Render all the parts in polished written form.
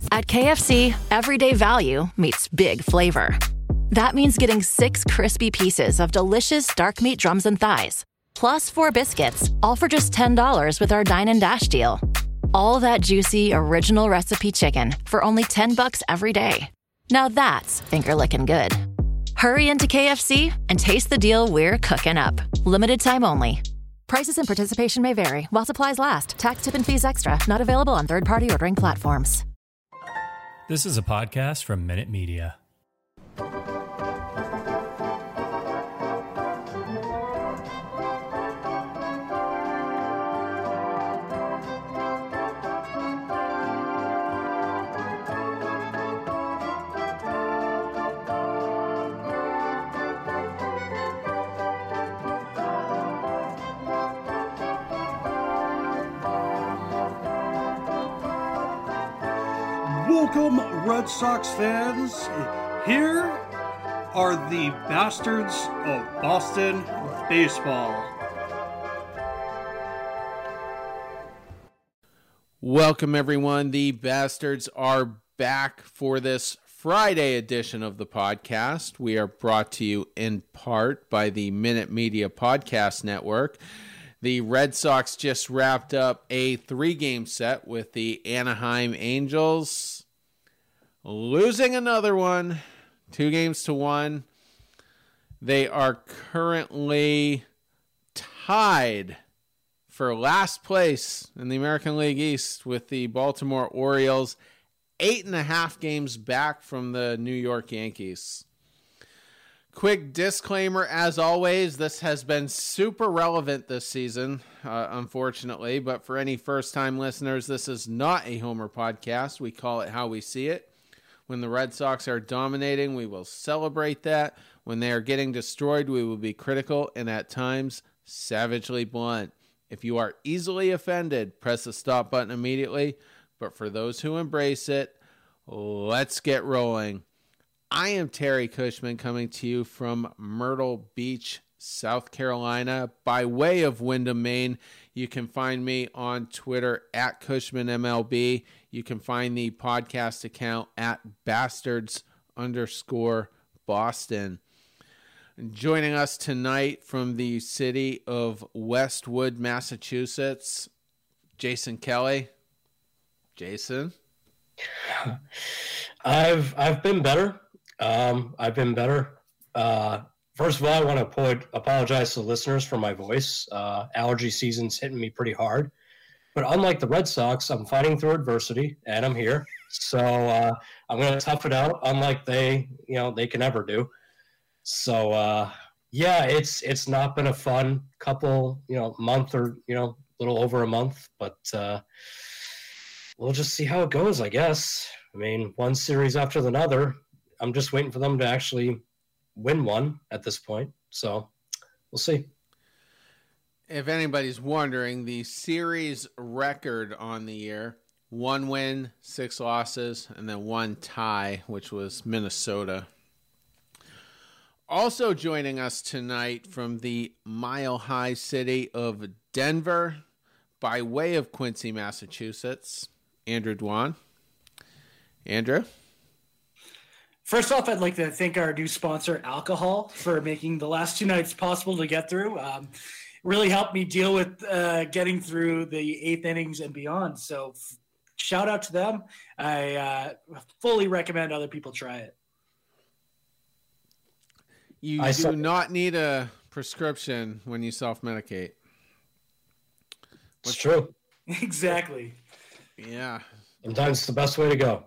At KFC, everyday value meets big flavor. That means getting 6 crispy pieces of delicious dark meat drums and thighs, plus 4 biscuits, all for just $10 with our Dine and Dash deal. All that juicy, original recipe chicken for only $10 every day. Now that's finger-licking good. Hurry into KFC and taste the deal we're cooking up. Limited time only. Prices and participation may vary while supplies last. Tax, tip, and fees extra. Not available on third-party ordering platforms. This is a podcast from Minute Media. Welcome, Red Sox fans. Here are the Bastards of Boston baseball. Welcome, everyone. The Bastards are back for this Friday edition of the podcast. We are brought to you in part by the Minute Media Podcast Network. The Red Sox just wrapped up a 3-game set with the Anaheim Angels, losing another one, 2-1. They are currently tied for last place in the American League East with the Baltimore Orioles, 8.5 games back from the New York Yankees. Quick disclaimer, as always, this has been super relevant this season, unfortunately, but for any first-time listeners, this is not a Homer podcast. We call it How We See It. When the Red Sox are dominating, we will celebrate that. When they are getting destroyed, we will be critical and at times savagely blunt. If you are easily offended, press the stop button immediately. But for those who embrace it, let's get rolling. I am Terry Cushman coming to you from Myrtle Beach, South Carolina, by way of Windham, Maine. You can find me on Twitter at CushmanMLB. You can find the podcast account at Bastards_Boston. Joining us tonight from the city of Westwood, Massachusetts, Jason Kelly. Jason? I've been better. First of all, I want to apologize to the listeners for my voice. Allergy season's hitting me pretty hard. But unlike the Red Sox, I'm fighting through adversity, and I'm here. So I'm going to tough it out, unlike they can ever do. So, it's not been a fun couple, month or, little over a month. But we'll just see how it goes, I guess. I mean, one series after another. I'm just waiting for them to actually win one at this point. So we'll see. If anybody's wondering, the series record on the year, 1 win, 6 losses, and then 1 tie, which was Minnesota. Also joining us tonight from the mile-high city of Denver, by way of Quincy, Massachusetts, Andrew Dwan. Andrew? First off, I'd like to thank our new sponsor, Alcohol, for making the last 2 nights possible to get through. Really helped me deal with getting through the 8th innings and beyond. So shout out to them. I fully recommend other people try it. You do not need a prescription when you self-medicate. It's true. Exactly. Yeah. Sometimes it's the best way to go.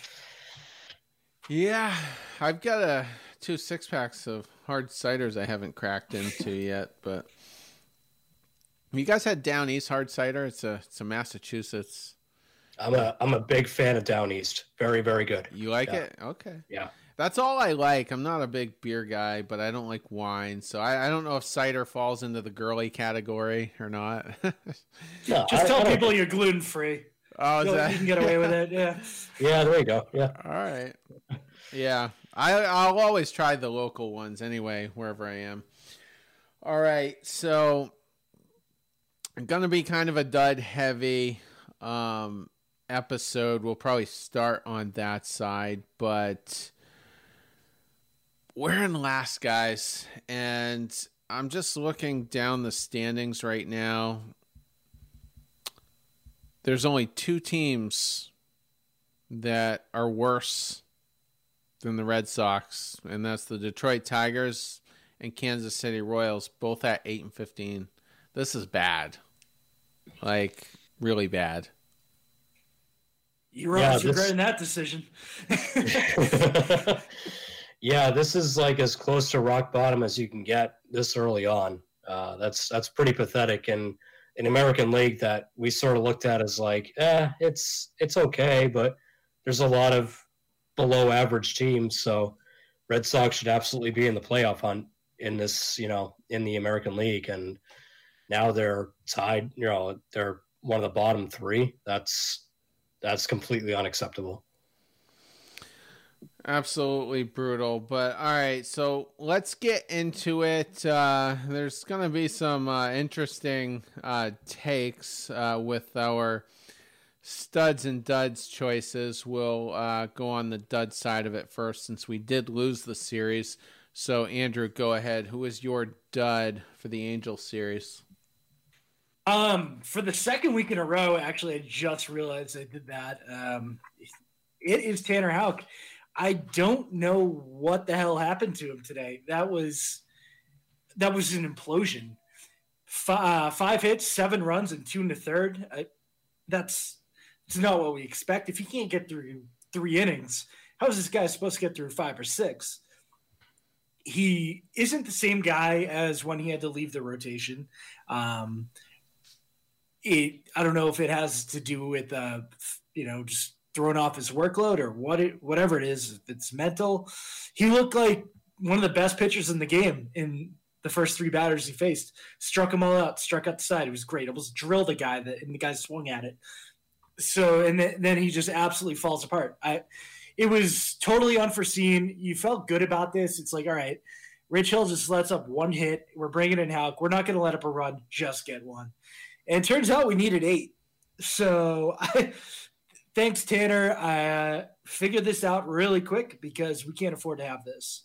Yeah. I've got 2 6-packs of hard ciders I haven't cracked into yet, but have you guys had Down East hard cider? It's a Massachusetts. I'm a big fan of Down East. Very, very good. You like it? Okay. Yeah. That's all I like. I'm not a big beer guy, but I don't like wine. So I don't know if cider falls into the girly category or not. No, just tell people you're gluten-free. Oh, is that? You can get away with it, yeah. Yeah, there you go. Yeah. All right. Yeah. I'll always try the local ones anyway, wherever I am. All right. So I'm going to be kind of a dud heavy episode, we'll probably start on that side, but we're in last, guys, and I'm just looking down the standings right now. There's only 2 teams that are worse than the Red Sox, and that's the Detroit Tigers and Kansas City Royals, both at 8-15. This is bad. Like, really bad. You're always regretting that decision. Yeah, this is like as close to rock bottom as you can get this early on. That's pretty pathetic. And in American League, that we sort of looked at as like, it's okay, but there's a lot of below average teams. So Red Sox should absolutely be in the playoff hunt in this, in the American League. And now they're tied. They're one of the bottom 3. That's completely unacceptable. Absolutely brutal. But all right, so let's get into it. There's going to be some interesting takes with our studs and duds choices. We'll go on the dud side of it first, since we did lose the series. So Andrew, go ahead. Who is your dud for the Angels series? For the second week in a row, actually, I just realized I did that. It is Tanner Houck. I don't know what the hell happened to him today. That was an implosion. 5 hits, 7 runs, and 2 in the third. That's not what we expect. If he can't get through 3 innings, how is this guy supposed to get through 5 or 6? He isn't the same guy as when he had to leave the rotation. I don't know if it has to do with just throwing off his workload or whatever it is. If it's mental, he looked like one of the best pitchers in the game in the first 3 batters he faced. Struck them all out, struck out the side. It was great. Almost drilled a guy, and the guy swung at it. So, and then he just absolutely falls apart. It was totally unforeseen. You felt good about this. It's like, all right, Rich Hill just lets up 1 hit. We're bringing in Houck. We're not going to let up a run. Just get 1. And it turns out we needed 8. So thanks, Tanner. I figured this out really quick because we can't afford to have this.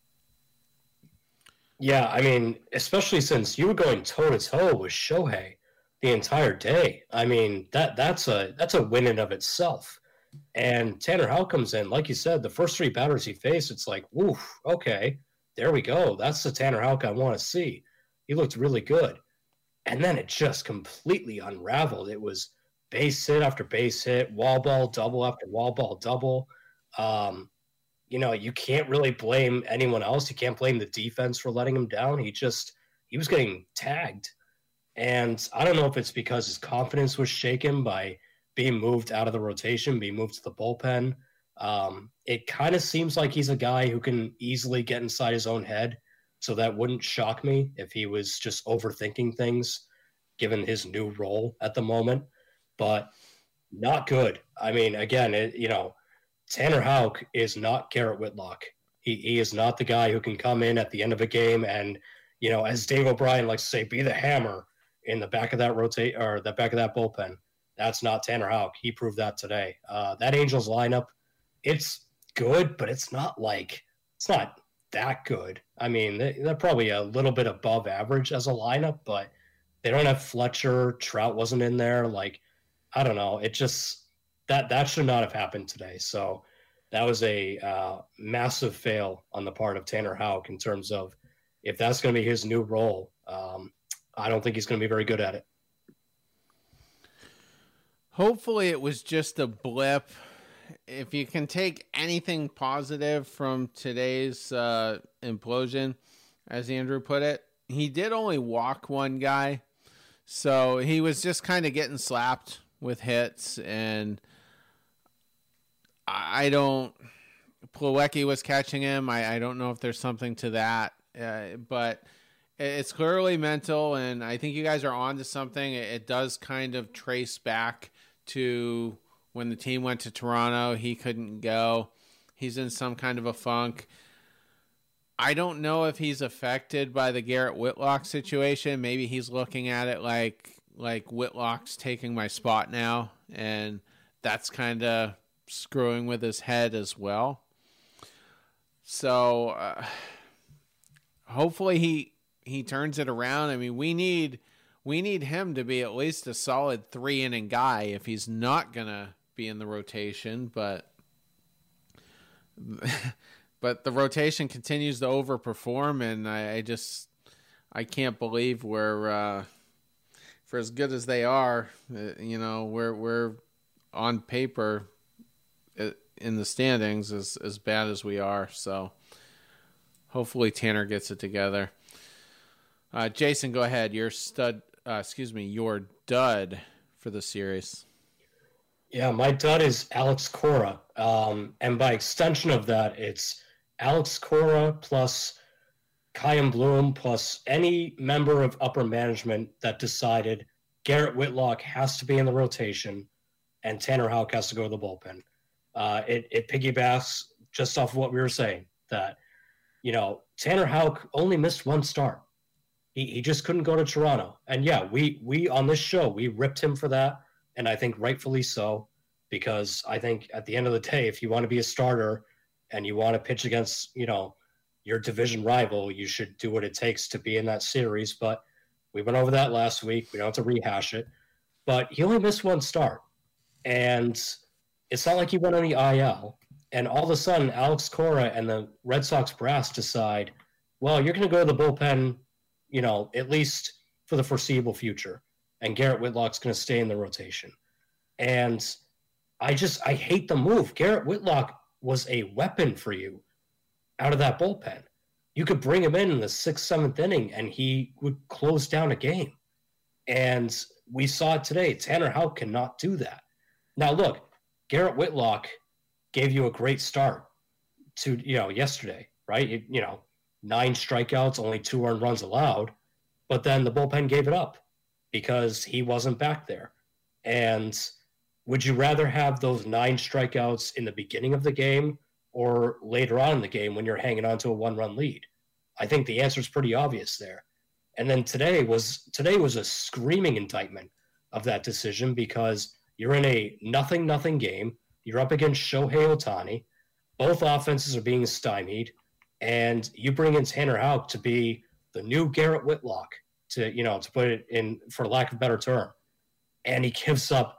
Yeah, I mean, especially since you were going toe-to-toe with Shohei the entire day. I mean, that's a win in of itself. And Tanner Houck comes in, like you said, the first 3 batters he faced, it's like, woof, okay, there we go. That's the Tanner Houck I want to see. He looked really good. And then it just completely unraveled. It was base hit after base hit, wall ball double after wall ball double. You can't really blame anyone else. You can't blame the defense for letting him down. He was getting tagged. And I don't know if it's because his confidence was shaken by being moved out of the rotation, being moved to the bullpen. It kind of seems like he's a guy who can easily get inside his own head. So that wouldn't shock me if he was just overthinking things, given his new role at the moment. But not good. I mean, again, Tanner Houck is not Garrett Whitlock. He is not the guy who can come in at the end of a game and, as Dave O'Brien likes to say, be the hammer in the back of that the back of that bullpen. That's not Tanner Houck. He proved that today. That Angels lineup, it's good, but it's not that good. I mean, they're probably a little bit above average as a lineup, but they don't have Fletcher. Trout wasn't in there. Like, I don't know. It just that should not have happened today. So that was a massive fail on the part of Tanner Houck in terms of if that's going to be his new role. I don't think he's going to be very good at it. Hopefully it was just a blip. If you can take anything positive from today's implosion, as Andrew put it, he did only walk 1 guy. So he was just kind of getting slapped with hits. And Plawecki was catching him. I don't know if there's something to that. But it's clearly mental. And I think you guys are on to something. It does kind of trace back to when the team went to Toronto. He couldn't go. He's in some kind of a funk. I don't know if he's affected by the Garrett Whitlock situation. Maybe he's looking at it like Whitlock's taking my spot now, and that's kind of screwing with his head as well. So hopefully he turns it around. I mean, we need him to be at least a solid 3-inning guy if he's not gonna be in the rotation. But the rotation continues to overperform, and I can't believe we're for as good as they are, we're on paper in the standings as bad as we are. So hopefully Tanner gets it together. Jason, go ahead. Your dud for the series. Yeah, my dud is Alex Cora. And by extension of that, it's Alex Cora plus Chaim Bloom plus any member of upper management that decided Garrett Whitlock has to be in the rotation and Tanner Houck has to go to the bullpen. It piggybacks just off what we were saying, that, Tanner Houck only missed one start. He just couldn't go to Toronto. And yeah, we on this show, we ripped him for that. And I think rightfully so, because I think at the end of the day, if you want to be a starter and you want to pitch against, your division rival, you should do what it takes to be in that series. But we went over that last week. We don't have to rehash it. But he only missed one start. And it's not like he went on the IL. And all of a sudden, Alex Cora and the Red Sox brass decide, well, you're going to go to the bullpen, at least for the foreseeable future. And Garrett Whitlock's going to stay in the rotation. And I hate the move. Garrett Whitlock was a weapon for you out of that bullpen. You could bring him in the 6th, 7th inning, and he would close down a game. And we saw it today. Tanner Houck cannot do that. Now, look, Garrett Whitlock gave you a great start to, yesterday, right? 9 strikeouts, only 2 earned runs allowed. But then the bullpen gave it up because he wasn't back there. And would you rather have those 9 strikeouts in the beginning of the game or later on in the game when you're hanging on to a 1-run lead? I think the answer is pretty obvious there. And then today was a screaming indictment of that decision, because you're in a 0-0 game. You're up against Shohei Ohtani. Both offenses are being stymied. And you bring in Tanner Houck to be the new Garrett Whitlock, to put it in, for lack of a better term. And he gives up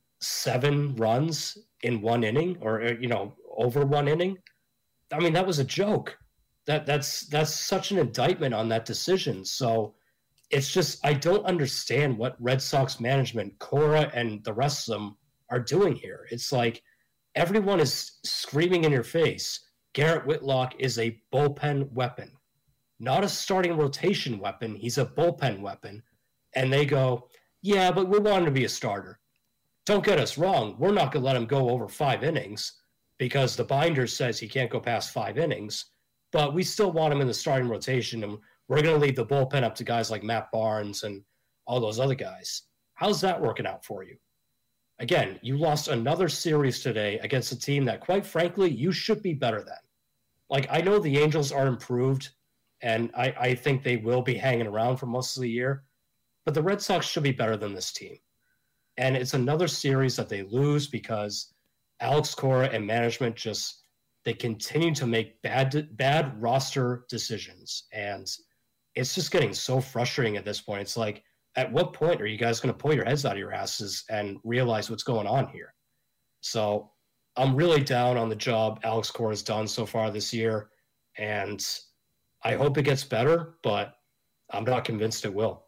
7 runs in 1 inning, or, over 1 inning. I mean, that was a joke. That's such an indictment on that decision. So it's just, I don't understand what Red Sox management, Cora and the rest of them, are doing here. It's like everyone is screaming in your face, Garrett Whitlock is a bullpen weapon, not a starting rotation weapon. He's a bullpen weapon. And they go, yeah, but we want him to be a starter. Don't get us wrong. We're not going to let him go over 5 innings because the binder says he can't go past 5 innings, but we still want him in the starting rotation, and we're going to leave the bullpen up to guys like Matt Barnes and all those other guys. How's that working out for you? Again, you lost another series today against a team that, quite frankly, you should be better than. Like, I know the Angels are improved, and I think they will be hanging around for most of the year, but the Red Sox should be better than this team. And it's another series that they lose because Alex Cora and management they continue to make bad roster decisions. And it's just getting so frustrating at this point. It's like, at what point are you guys going to pull your heads out of your asses and realize what's going on here? So I'm really down on the job Alex Cora has done so far this year. And I hope it gets better, but I'm not convinced it will.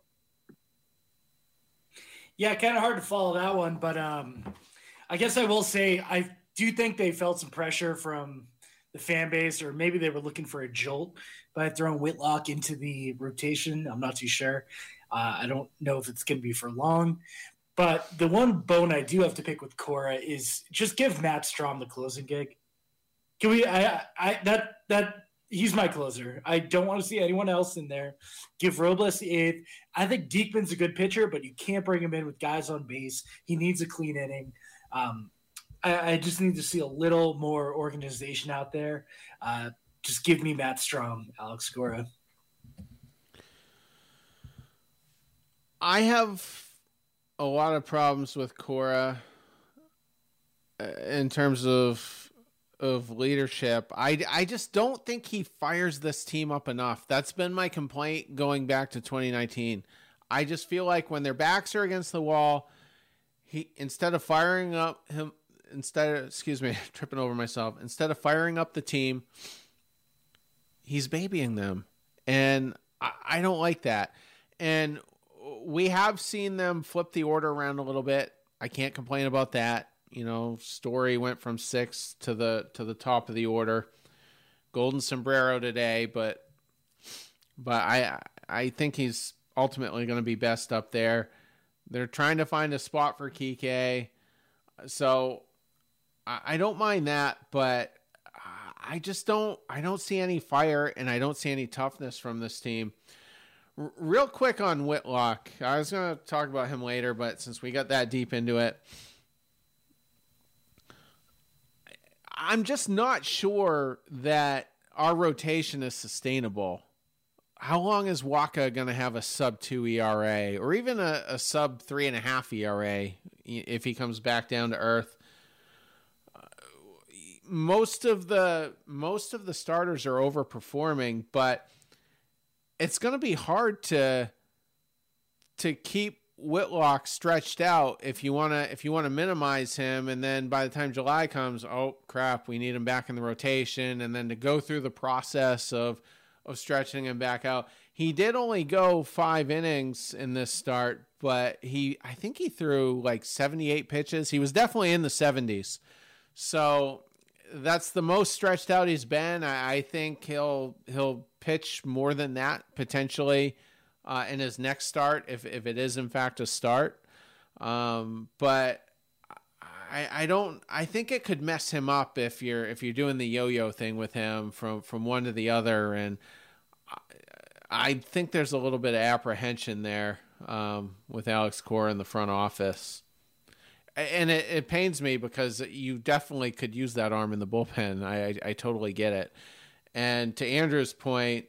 Yeah, kind of hard to follow that one, but I guess I will say I do think they felt some pressure from the fan base, or maybe they were looking for a jolt by throwing Whitlock into the rotation. I'm not too sure. I don't know if it's going to be for long, but the one bone I do have to pick with Cora is just give Matt Strahm the closing gig. Can we? He's my closer. I don't want to see anyone else in there. Give Robles the 8th. I think Diekman's a good pitcher, but you can't bring him in with guys on base. He needs a clean inning. I just need to see a little more organization out there. Just give me Matt Strahm, Alex Cora. I have a lot of problems with Cora. in terms of leadership. I just don't think he fires this team up enough. That's been my complaint going back to 2019. I just feel like when their backs are against the wall, instead of firing up the team, he's babying them. And I don't like that. And we have seen them flip the order around a little bit. I can't complain about that. You know, Story went from 6 to the top of the order. Golden Sombrero today, but I think he's ultimately going to be best up there. They're trying to find a spot for Kike. So I don't mind that, but I don't see any fire and I don't see any toughness from this team. Real quick on Whitlock. I was going to talk about him later, but since we got that deep into it, I'm just not sure that our rotation is sustainable. How long is Waka going to have a sub-2 ERA or even a sub-3.5 ERA if he comes back down to earth? Most of the starters are overperforming, but it's going to be hard to keep Whitlock stretched out if you want to minimize him, and then by the time July comes, oh crap, we need him back in the rotation, and then to go through the process of stretching him back out. He did only go 5 innings in this start, but I think he threw like 78 pitches. He was definitely in the 70s. So that's the most stretched out he's been. I think he'll pitch more than that potentially in his next start, if it is in fact a start. But I think it could mess him up if you're doing the yo-yo thing with him from one to the other, and I think there's a little bit of apprehension there with Alex Cora in the front office. And it pains me because you definitely could use that arm in the bullpen. I totally get it. And to Andrew's point,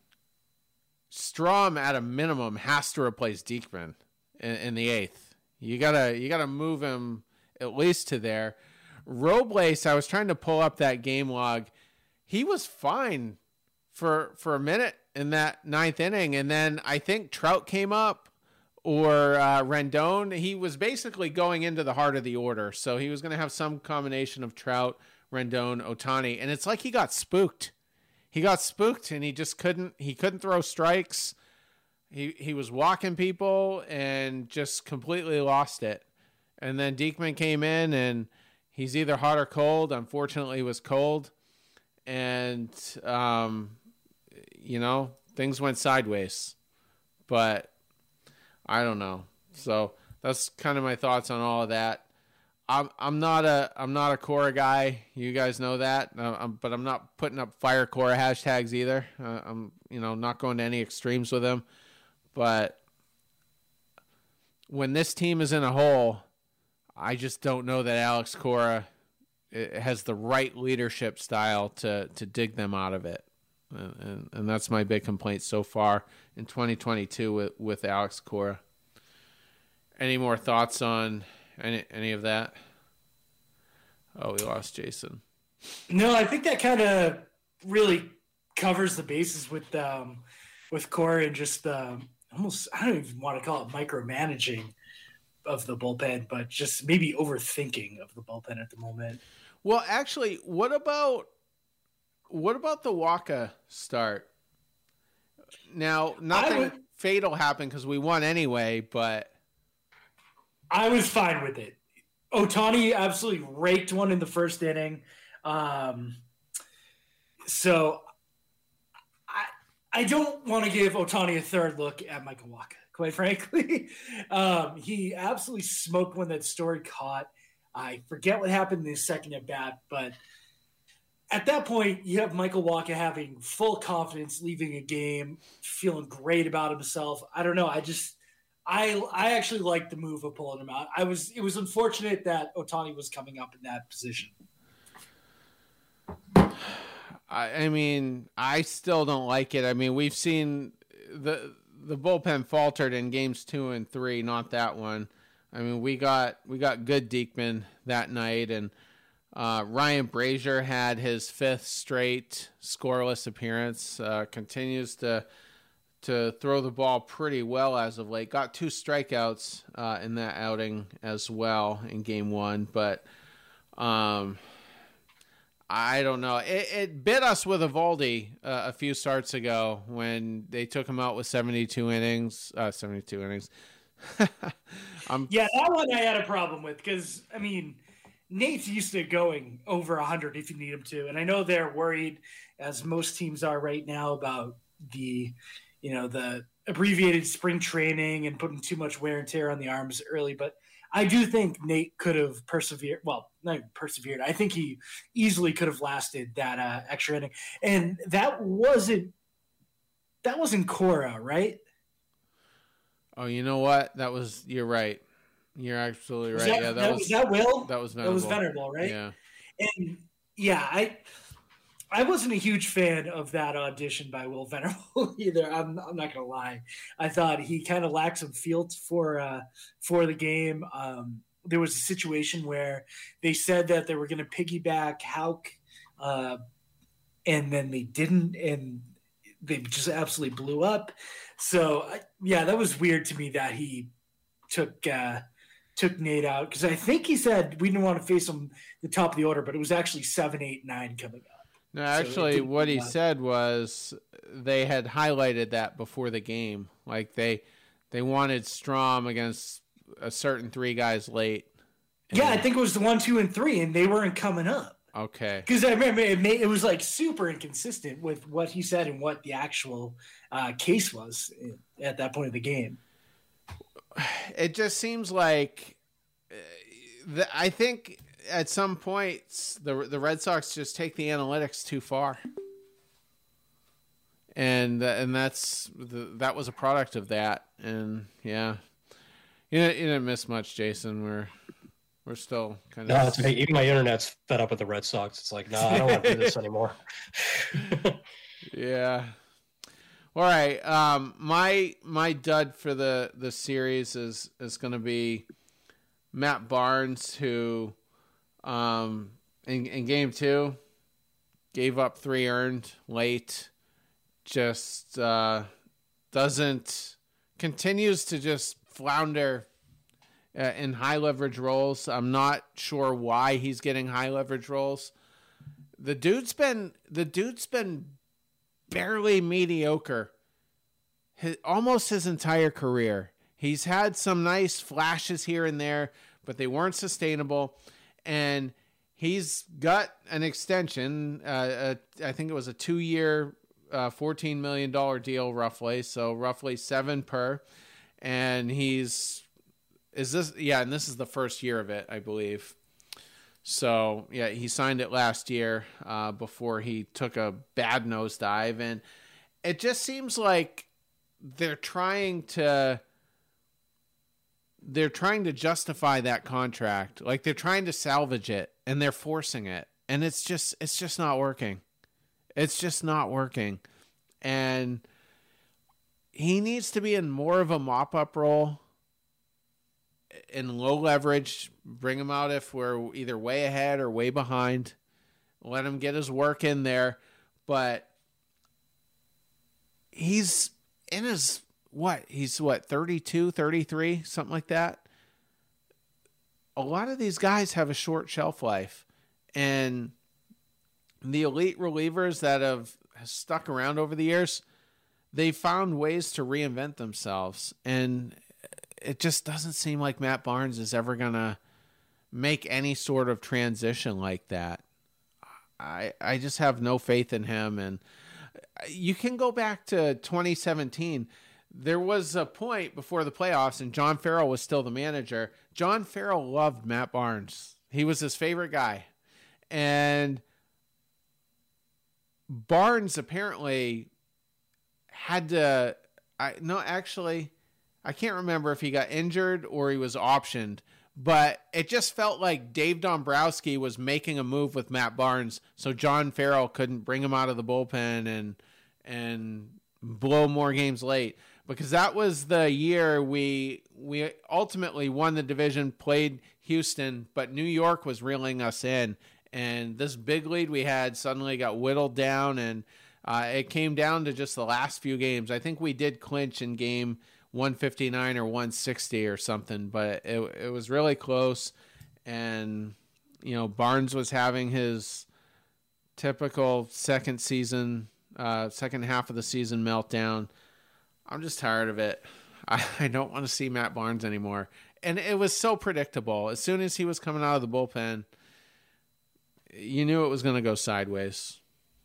Strom at a minimum has to replace Diekman in the 8th. You gotta move him at least to there. Robles, I was trying to pull up that game log. He was fine for a minute in that 9th inning, and then I think Trout came up or Rendon. He was basically going into the heart of the order, so he was going to have some combination of Trout, Rendon, Ohtani, and it's like he got spooked. He got spooked, and he just couldn't throw strikes. He was walking people and just completely lost it. And then Diekman came in, and he's either hot or cold. Unfortunately, he was cold, and things went sideways. But I don't know. So that's kind of my thoughts on all of that. I'm not a Cora guy. You guys know that. But I'm not putting up fire Cora hashtags either. I'm not going to any extremes with him. But when this team is in a hole, I just don't know that Alex Cora has the right leadership style to dig them out of it. And that's my big complaint so far in 2022 with Alex Cora. Any more thoughts on any of that? Oh, we lost Jason. No, I think that kind of really covers the bases with Cora and just almost, I don't even want to call it micromanaging of the bullpen, but just maybe overthinking of the bullpen at the moment. Well, actually, what about the Waka start? Now, nothing fatal happened because we won anyway, but I was fine with it. Ohtani absolutely raked one in the first inning. So I don't want to give Ohtani a third look at Michael Waka, quite frankly. He absolutely smoked one that Story caught. I forget what happened in the second at bat, but at that point, you have Michael Waka having full confidence, leaving a game, feeling great about himself. I don't know. I actually liked the move of pulling him out. It was unfortunate that Ohtani was coming up in that position. I mean, I still don't like it. I mean, we've seen the bullpen faltered in games 2 and 3, not that one. I mean, we got good Diekman that night, and Ryan Brazier had his 5th straight scoreless appearance. Continues to throw the ball pretty well as of late. Got 2 strikeouts in that outing as well in game 1, but I don't know. It bit us with Eovaldi a few starts ago when they took him out with 72 innings. Yeah, that one I had a problem with because, I mean, Nate's used to going over 100 if you need him to. And I know they're worried, as most teams are right now, about the abbreviated spring training and putting too much wear and tear on the arms early. But I do think Nate could have persevered. Well, not persevered. I think he easily could have lasted that extra inning. And that wasn't Cora, right? Oh, you know what? You're right. You're absolutely right. Was that Will? That was Venerable. That was Venerable, right? Yeah. And yeah, I wasn't a huge fan of that audition by Will Venerable either. I'm not gonna lie. I thought he kind of lacked some feel for the game. There was a situation where they said that they were going to piggyback Houck, and then they didn't, and they just absolutely blew up. So yeah, that was weird to me that he took Nate out, because I think he said we didn't want to face him the top of the order, but it was actually 7, 8, 9 coming up. No, actually, what he said was they had highlighted that before the game. Like they wanted Strom against a certain 3 guys late. Yeah, I think it was the 1, 2, and 3, and they weren't coming up. Okay. Because I remember it was like super inconsistent with what he said and what the actual case was at that point of the game. It just seems like I think at some points the Red Sox just take the analytics too far, and that was a product of that. And yeah, you didn't miss much, Jason. We're still kind of. No, it's okay. Even my internet's fed up with the Red Sox. It's like, no, I don't want to do this anymore. Yeah. All right. My dud for the series is going to be Matt Barnes, who in game 2 gave up 3 earned late. Just continues to just flounder in high leverage roles. I'm not sure why he's getting high leverage roles. The dude's been barely mediocre almost his entire career. He's had some nice flashes here and there, but they weren't sustainable. And he's got an extension. I think it was a 2-year, $14 million deal roughly. So roughly 7 per. And this is the first year of it, I believe. So yeah, he signed it last year before he took a bad nosedive. And it just seems like they're trying to justify that contract. Like they're trying to salvage it and they're forcing it. And it's just not working. It's just not working. And he needs to be in more of a mop-up role in low leverage. Bring him out if we're either way ahead or way behind. Let him get his work in there. But he's in his, he's 32, 33, something like that. A lot of these guys have a short shelf life. And the elite relievers that have stuck around over the years, they found ways to reinvent themselves. And it just doesn't seem like Matt Barnes is ever going to make any sort of transition like that. I just have no faith in him. And you can go back to 2017. There was a point before the playoffs, and John Farrell was still the manager. John Farrell loved Matt Barnes. He was his favorite guy. And Barnes apparently had to... I can't remember if he got injured or he was optioned, but it just felt like Dave Dombrowski was making a move with Matt Barnes so John Farrell couldn't bring him out of the bullpen and blow more games late. because that was the year we ultimately won the division, played Houston, but New York was reeling us in. And this big lead we had suddenly got whittled down, and it came down to just the last few games. I think we did clinch in game 159 or 160 or something, but it was really close. And, Barnes was having his typical second half of the season meltdown. I'm just tired of it. I don't want to see Matt Barnes anymore. And it was so predictable. As soon as he was coming out of the bullpen, you knew it was going to go sideways.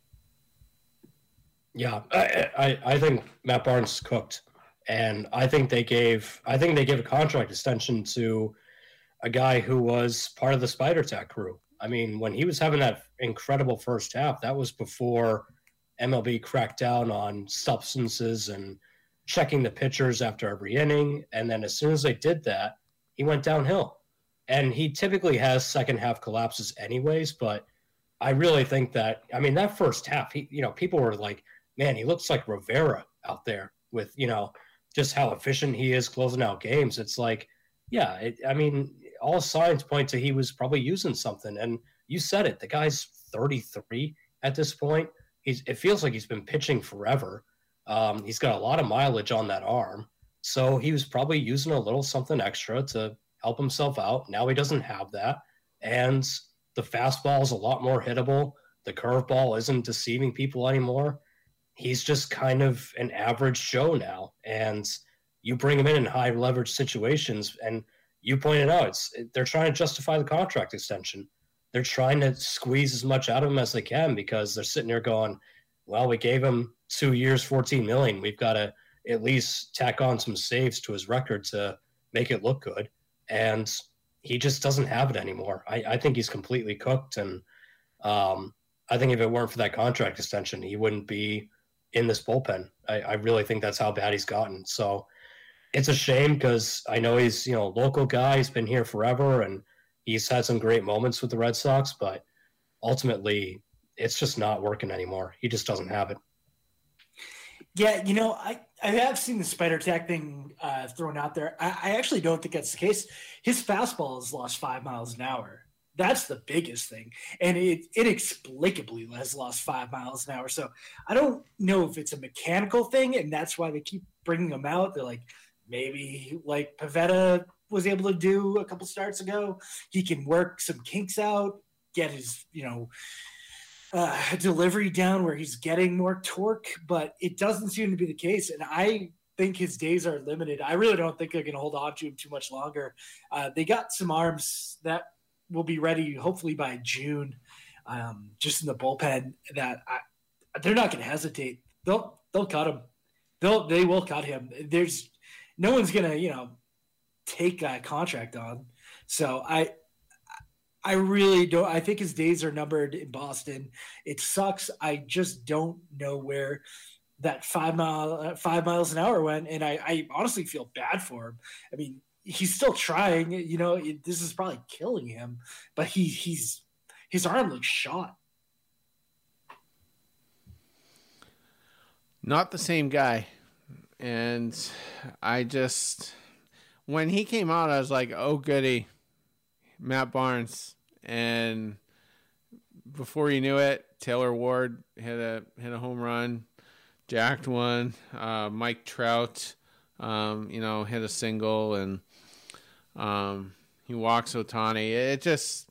Yeah, I think Matt Barnes cooked, and I think they gave a contract extension to a guy who was part of the Spider Tack crew. I mean, when he was having that incredible first half, that was before MLB cracked down on substances and checking the pitchers after every inning. And then as soon as they did that, he went downhill. And he typically has second half collapses anyways, but I really think that, that first half, people were like, man, he looks like Rivera out there with, just how efficient he is closing out games. It's like, yeah, all signs point to he was probably using something. And you said it, the guy's 33 at this point. It feels like he's been pitching forever. He's got a lot of mileage on that arm. So he was probably using a little something extra to help himself out. Now he doesn't have that. And the fastball is a lot more hittable. The curveball isn't deceiving people anymore. He's just kind of an average Joe now. And you bring him in high leverage situations, and you pointed out, they're trying to justify the contract extension. They're trying to squeeze as much out of him as they can because they're sitting there going, well, we gave him 2 years, $14 million. We've got to at least tack on some saves to his record to make it look good. And he just doesn't have it anymore. I think he's completely cooked. And I think if it weren't for that contract extension, he wouldn't be in this bullpen. I really think that's how bad he's gotten. So it's a shame because I know he's, a local guy. He's been here forever and he's had some great moments with the Red Sox, but ultimately it's just not working anymore. He just doesn't have it. Yeah, I have seen the Spider Tack thing thrown out there. I actually don't think that's the case. His fastball has lost 5 miles an hour. That's the biggest thing. And it inexplicably has lost 5 miles an hour. So I don't know if it's a mechanical thing, and that's why they keep bringing him out. They're like, maybe like Pivetta was able to do a couple starts ago, he can work some kinks out, get his, delivery down where he's getting more torque, but it doesn't seem to be the case. And I think his days are limited. I really don't think they're going to hold on to him too much longer. They got some arms that will be ready hopefully by June, just in the bullpen that they're not going to hesitate. They'll cut him. They will cut him. There's no one's going to, take that contract on. So I really don't. I think his days are numbered in Boston. It sucks. I just don't know where that 5 miles an hour went, and I honestly feel bad for him. I mean, he's still trying. This is probably killing him, but his arm looks shot. Not the same guy, and when he came out, I was like, oh goody, Matt Barnes. And before you knew it, Taylor Ward hit a home run, jacked one. Mike Trout, hit a single, and he walks Ohtani. It just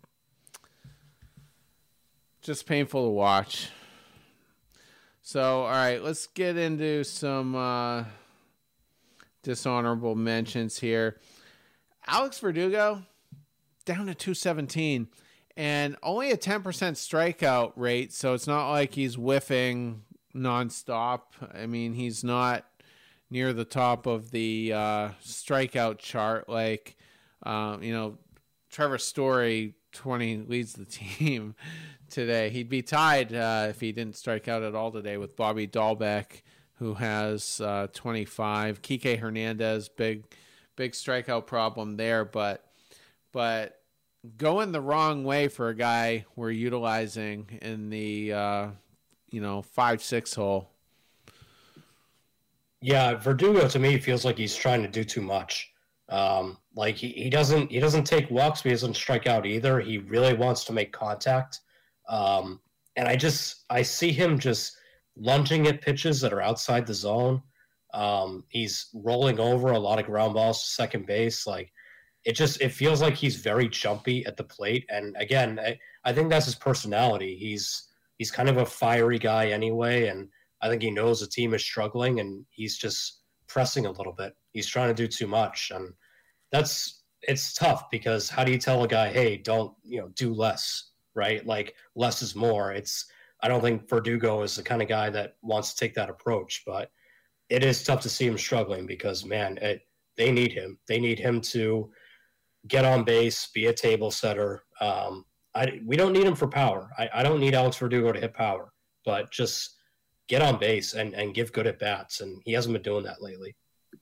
painful to watch. So, all right, let's get into some dishonorable mentions here. Alex Verdugo, down to 217. And only a 10% strikeout rate, so it's not like he's whiffing nonstop. I mean, he's not near the top of the strikeout chart like, Trevor Story 20 leads the team today. He'd be tied if he didn't strike out at all today with Bobby Dahlbeck, who has 25. Kike Hernandez, big strikeout problem there, but going the wrong way for a guy we're utilizing in the 5-6 hole. Yeah, Verdugo to me feels like he's trying to do too much. Like he doesn't take walks, but he doesn't strike out either. He really wants to make contact. And I see him just lunging at pitches that are outside the zone. He's rolling over a lot of ground balls to second base. Like it feels like he's very jumpy at the plate. And again, I think that's his personality. He's kind of a fiery guy anyway, and I think he knows the team is struggling, and he's just pressing a little bit. He's trying to do too much, and it's tough because how do you tell a guy, hey, don't do less, right? Like less is more. I don't think Verdugo is the kind of guy that wants to take that approach, but it is tough to see him struggling because man, they need him. They need him to get on base, be a table setter. We don't need him for power. I don't need Alex Verdugo to hit power, but just get on base and give good at bats. And he hasn't been doing that lately.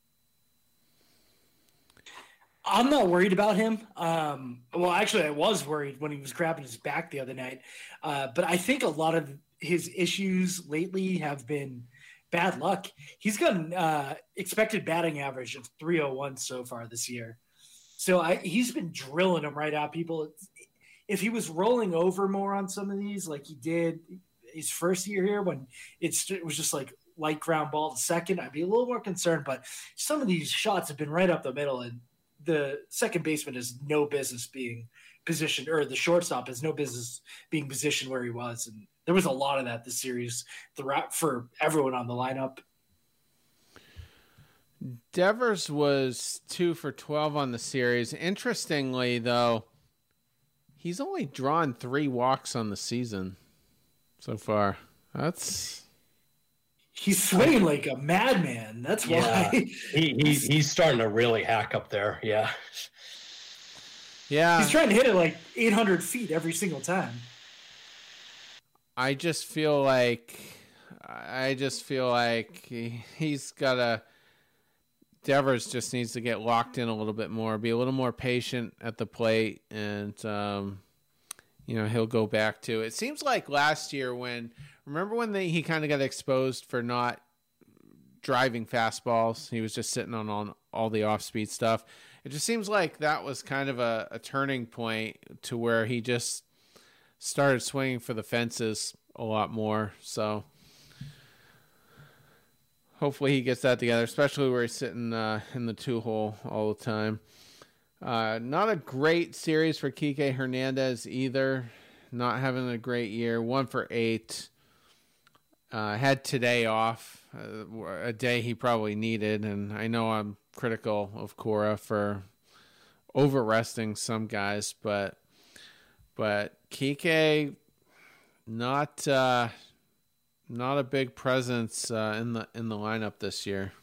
I'm not worried about him. Well, actually, I was worried when he was grabbing his back the other night. But I think a lot of his issues lately have been bad luck. He's got an expected batting average of 301 so far this year. So he's been drilling them right at people. If he was rolling over more on some of these, like he did his first year here when it was just like light ground ball to second, I'd be a little more concerned. But some of these shots have been right up the middle, and the second baseman has no business being positioned, or the shortstop has no business being positioned where he was. And there was a lot of that this series for everyone on the lineup. Devers was 2 for 12 on the series. Interestingly, though, he's only drawn 3 walks on the season so far. He's swinging like a madman. That's why he's starting to really hack up there. Yeah. He's trying to hit it like 800 feet every single time. I just feel like he's got to. Devers just needs to get locked in a little bit more, be a little more patient at the plate, and he'll go back to. It seems like last year remember when he kind of got exposed for not driving fastballs? He was just sitting on all the off-speed stuff. It just seems like that was kind of a turning point to where he just started swinging for the fences a lot more. So hopefully he gets that together, especially where he's sitting in the 2-hole all the time. Not a great series for Kike Hernandez either. Not having a great year. 1 for 8. Had today off, a day he probably needed. And I know I'm critical of Cora for over-resting some guys, but Kike not a big presence in the lineup this year.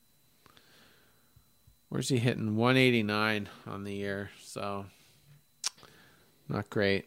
Where's he hitting? 189 on the year, so not great.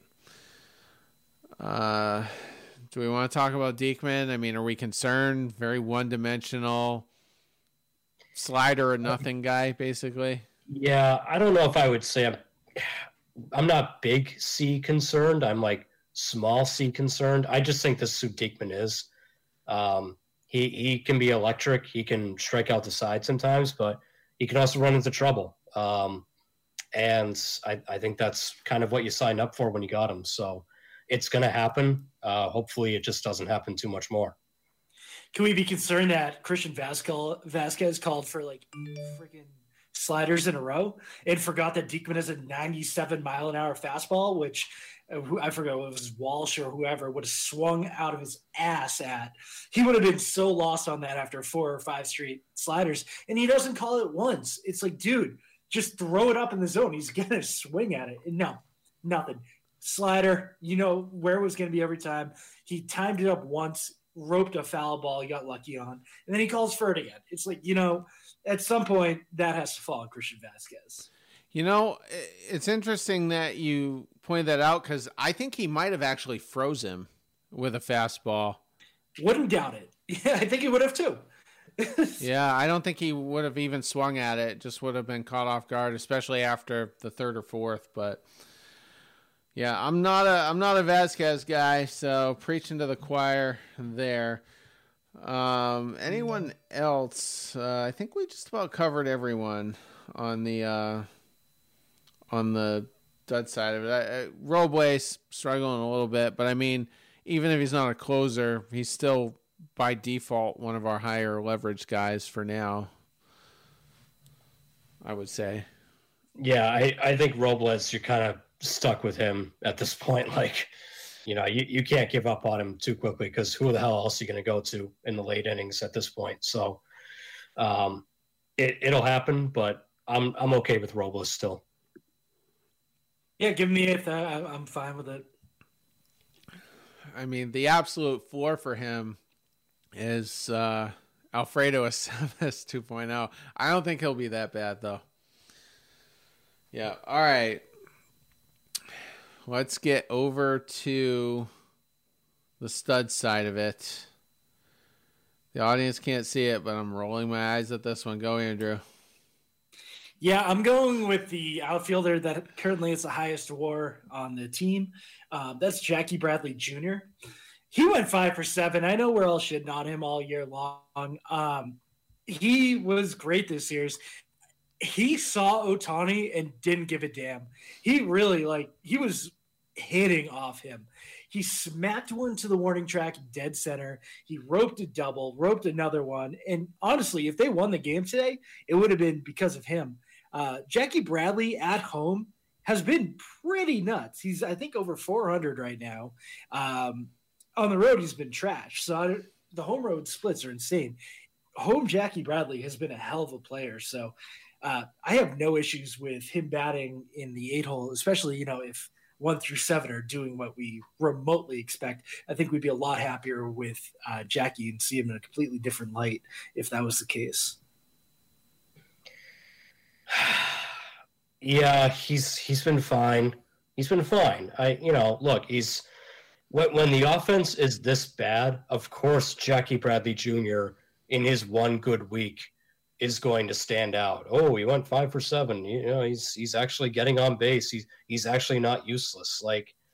Do we want to talk about Diekman? I mean, are we concerned? Very one-dimensional slider or nothing guy, basically. Yeah, I don't know if I would say I'm not big C concerned. I'm like small C concerned. I just think this is who Diekman is. He can be electric. He can strike out the side sometimes, but he can also run into trouble. And I think that's kind of what you signed up for when you got him. So it's going to happen. Hopefully it just doesn't happen too much more. Can we be concerned that Christian Vasquez called for like freaking sliders in a row and forgot that Diekman has a 97-mile-an-hour fastball, which I forgot what it was, Walsh or whoever would have swung out of his ass at. He would have been so lost on that after 4 or 5 straight sliders, and he doesn't call it once. It's like, dude, just throw it up in the zone. He's going to swing at it. And no, nothing. Slider, where it was going to be every time. He timed it up once, roped a foul ball he got lucky on, and then he calls for it again. It's like, at some point that has to fall on Christian Vasquez. It's interesting that you pointed that out because I think he might have actually froze him with a fastball. Wouldn't doubt it. Yeah, I think he would have too. Yeah, I don't think he would have even swung at it. Just would have been caught off guard, especially after the 3rd or 4th. But yeah, I'm not a Vasquez guy, so preaching to the choir there. Anyone else? I think we just about covered everyone on the dud side of it. Robles struggling a little bit, but I mean, even if he's not a closer, he's still by default one of our higher leverage guys for now, I would say. Yeah, I think Robles, you're kind of stuck with him at this point. Like, you can't give up on him too quickly because who the hell else are you going to go to in the late innings at this point? So it'll happen, but I'm okay with Robles still. Yeah, give me it. I'm fine with it. I mean, the absolute floor for him is Alfredo Aceves 2.0. I don't think he'll be that bad, though. Yeah, all right. Let's get over to the stud side of it. The audience can't see it, but I'm rolling my eyes at this one. Go, Andrew. Yeah, I'm going with the outfielder that currently is the highest WAR on the team. That's Jackie Bradley Jr. He went 5 for 7. I know we're all shitting on him all year long. He was great this year. He saw Ohtani and didn't give a damn. He really, he was hitting off him. He smacked one to the warning track dead center. He roped a double, roped another one. And honestly, if they won the game today, it would have been because of him. Jackie Bradley at home has been pretty nuts. He's, I think, over 400 right now. On the road, he's been trash. So the home road splits are insane. Home Jackie Bradley has been a hell of a player. So I have no issues with him batting in the 8-hole, especially, if 1 through 7 are doing what we remotely expect. I think we'd be a lot happier with Jackie and see him in a completely different light if that was the case. Yeah, he's been fine. He's been fine. Look, when the offense is this bad, of course Jackie Bradley Jr. in his one good week is going to stand out. Oh, he went 5 for 7. He's actually getting on base. He's actually not useless.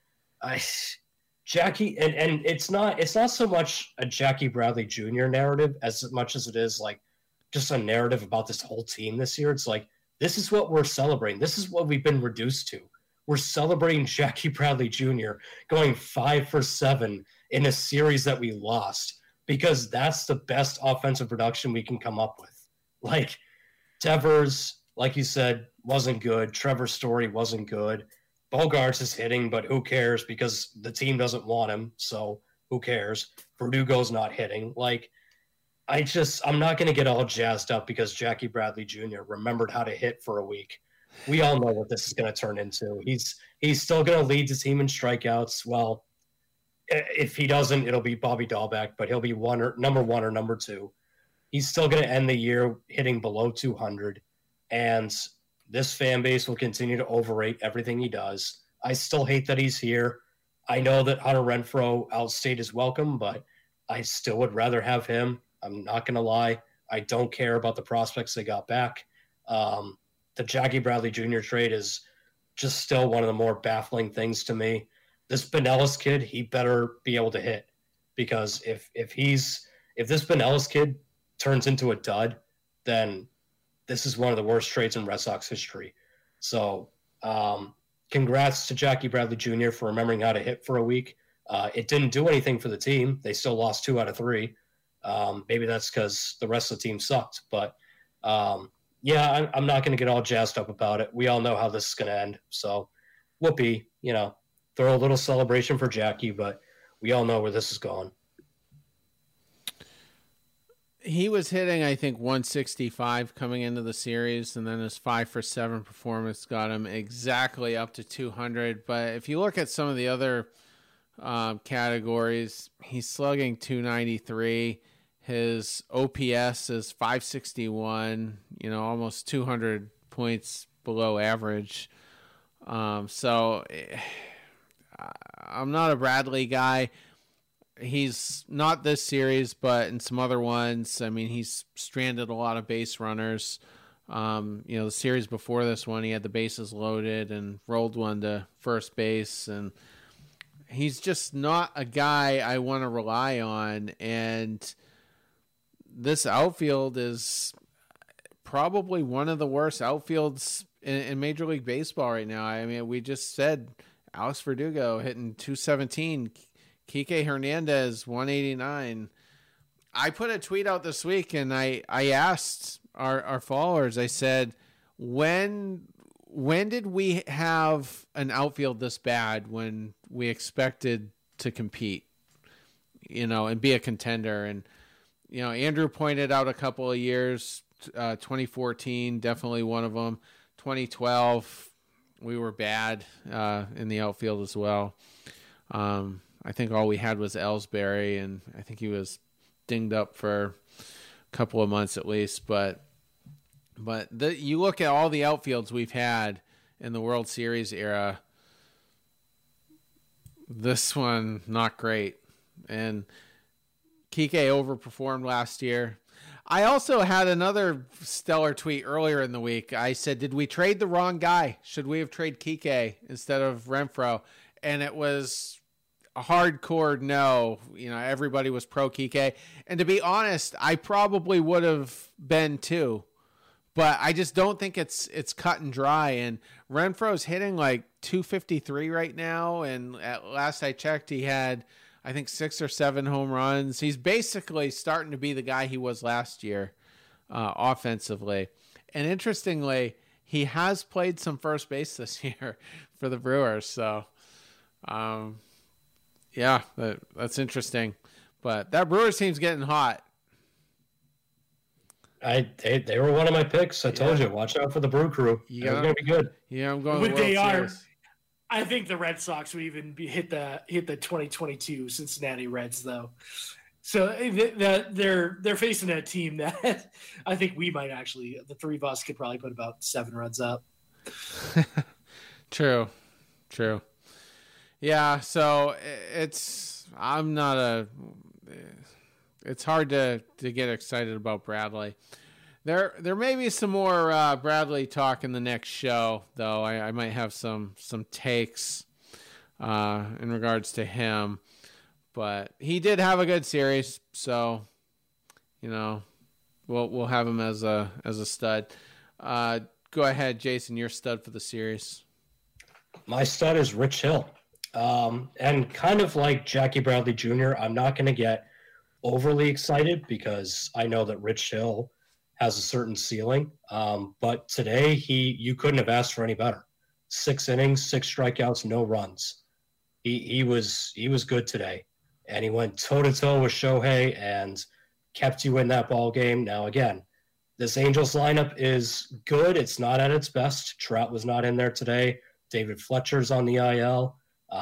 Jackie, and it's not so much a Jackie Bradley Jr. narrative as much as it is just a narrative about this whole team this year. It's this is what we're celebrating. This is what we've been reduced to. We're celebrating Jackie Bradley Jr. going 5 for 7 in a series that we lost because that's the best offensive production we can come up with. Devers, like you said, wasn't good. Trevor Story wasn't good. Bogarts is hitting, but who cares because the team doesn't want him, so who cares? Verdugo's not hitting. I'm not going to get all jazzed up because Jackie Bradley Jr. remembered how to hit for a week. We all know what this is going to turn into. He's still going to lead the team in strikeouts. Well, if he doesn't, it'll be Bobby Dahlbeck, but he'll be number 1 or number 2. He's still going to end the year hitting below 200, and this fan base will continue to overrate everything he does. I still hate that he's here. I know that Hunter Renfroe outstayed his welcome, but I still would rather have him. I'm not going to lie. I don't care about the prospects they got back. The Jackie Bradley Jr. trade is just still one of the more baffling things to me. This Pinellas kid, he better be able to hit because if this Pinellas kid turns into a dud, then this is one of the worst trades in Red Sox history. So congrats to Jackie Bradley Jr. for remembering how to hit for a week. It didn't do anything for the team. They still lost 2 out of 3. Maybe that's because the rest of the team sucked. But, I'm not going to get all jazzed up about it. We all know how this is going to end. So, whoopee, throw a little celebration for Jackie, but we all know where this is going. He was hitting, I think, 165 coming into the series, and then his 5 for 7 performance got him exactly up to 200. But if you look at some of the other categories, he's slugging 293. His OPS is 561, almost 200 points below average. So I'm not a Bradley guy. He's not this series, but in some other ones, I mean, he's stranded a lot of base runners. The series before this one, he had the bases loaded and rolled one to first base. And he's just not a guy I want to rely on. And this outfield is probably one of the worst outfields in Major League Baseball right now. I mean, we just said Alex Verdugo hitting 217, Kike Hernandez 189. I put a tweet out this week and I asked our followers, I said, when did we have an outfield this bad when we expected to compete, and be a contender? And, Andrew pointed out a couple of years, 2014, definitely one of them. 2012, we were bad in the outfield as well. I think all we had was Ellsbury, and I think he was dinged up for a couple of months at least. But you look at all the outfields we've had in the World Series era, this one, not great. And Kike overperformed last year. I also had another stellar tweet earlier in the week. I said, did we trade the wrong guy? Should we have traded Kike instead of Renfroe? And it was a hardcore no. Everybody was pro Kike. And to be honest, I probably would have been too. But I just don't think it's cut and dry. And Renfroe's hitting like 253 right now. And at last I checked, he had, I think, 6 or 7 home runs. He's basically starting to be the guy he was last year offensively. And interestingly, he has played some first base this year for the Brewers. So, yeah, that's interesting. But that Brewers team's getting hot. They were one of my picks. I told you, watch out for the Brew Crew. They're going to be good. Yeah, I'm going. When they are, I think the Red Sox would even hit the 2022 Cincinnati Reds though. So they're facing a team that I think we might actually, the three of us could probably put about 7 runs up. True. Yeah. So it's hard to get excited about Bradley. There may be some more Bradley talk in the next show, though. I might have some takes in regards to him, but he did have a good series, so we'll have him as a stud. Go ahead, Jason. Your stud for the series. My stud is Rich Hill, and kind of like Jackie Bradley Jr., I'm not going to get overly excited because I know that Rich Hill has a certain ceiling. But today you couldn't have asked for any better. 6 innings, 6 strikeouts, no runs. He was good today, and he went toe to toe with Shohei and kept you in that ball game. Now again, this Angels lineup is good. It's not at its best. Trout was not in there today. David Fletcher's on the IL.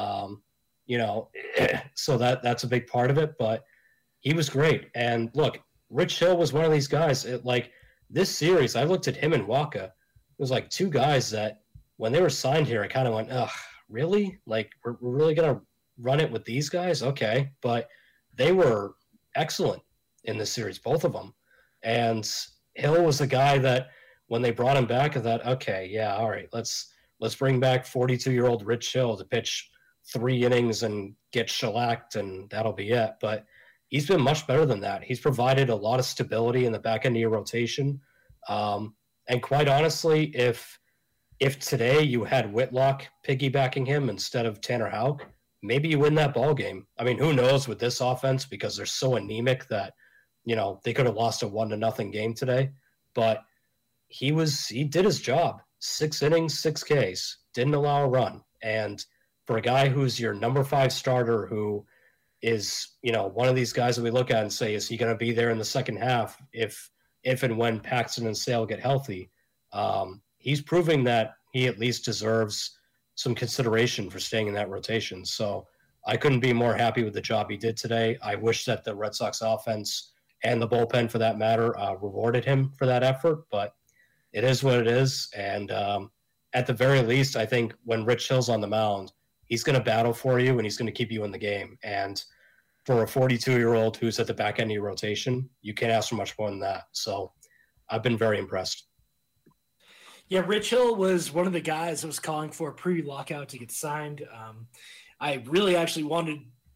So that's a big part of it. But he was great. And look, Rich Hill was one of these guys. This series, I looked at him and Waka. It was like 2 guys that when they were signed here, I kind of went, ugh, really? Like, we're really going to run it with these guys? Okay. But they were excellent in this series, both of them. And Hill was the guy that when they brought him back, I thought, okay, yeah, all right, let's bring back 42-year-old Rich Hill to pitch 3 innings and get shellacked, and that'll be it. But he's been much better than that. He's provided a lot of stability in the back end of your rotation. And quite honestly, if today you had Whitlock piggybacking him instead of Tanner Houck, maybe you win that ball game. I mean, who knows with this offense, because they're so anemic that, they could have lost a 1-0 game today. But he did his job. 6 innings, 6 Ks, didn't allow a run. And for a guy who's your number 5 starter, who is, one of these guys that we look at and say, is he going to be there in the second half if and when Paxton and Sale get healthy? He's proving that he at least deserves some consideration for staying in that rotation. So I couldn't be more happy with the job he did today. I wish that the Red Sox offense and the bullpen, for that matter, rewarded him for that effort, but it is what it is. And at the very least, I think when Rich Hill's on the mound, he's going to battle for you and he's going to keep you in the game. And for a 42-year-old who's at the back end of your rotation, you can't ask for much more than that. So I've been very impressed. Yeah, Rich Hill was one of the guys that was calling for a pre-lockout to get signed. I really actually wanted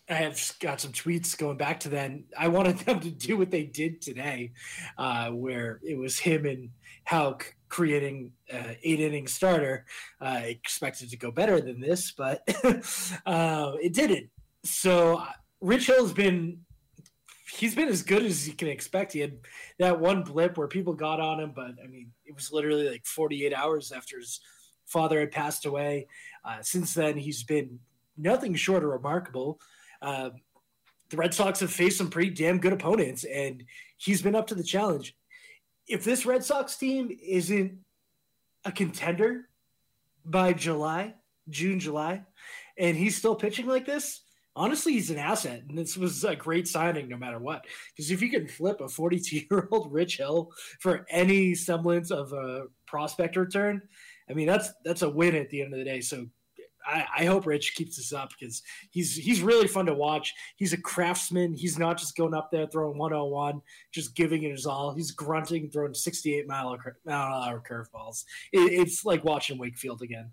I have got some tweets going back to then. I wanted them to do what they did today, where it was him and Houck creating 8-inning starter. I expected to go better than this, but it didn't. So Rich Hill's he's been as good as you can expect. He had that one blip where people got on him, but I mean, it was literally like 48 hours after his father had passed away. Since then, he's been nothing short of remarkable. The Red Sox have faced some pretty damn good opponents, and he's been up to the challenge. If this Red Sox team isn't a contender by June, July, and he's still pitching like this, honestly, he's an asset. And this was a great signing no matter what. Because if you can flip a 42-year-old Rich Hill for any semblance of a prospect return, I mean, that's a win at the end of the day. So I hope Rich keeps this up because he's really fun to watch. He's a craftsman. He's not just going up there throwing 101, just giving it his all. He's grunting, throwing 68-mile-an-hour curveballs. It's like watching Wakefield again.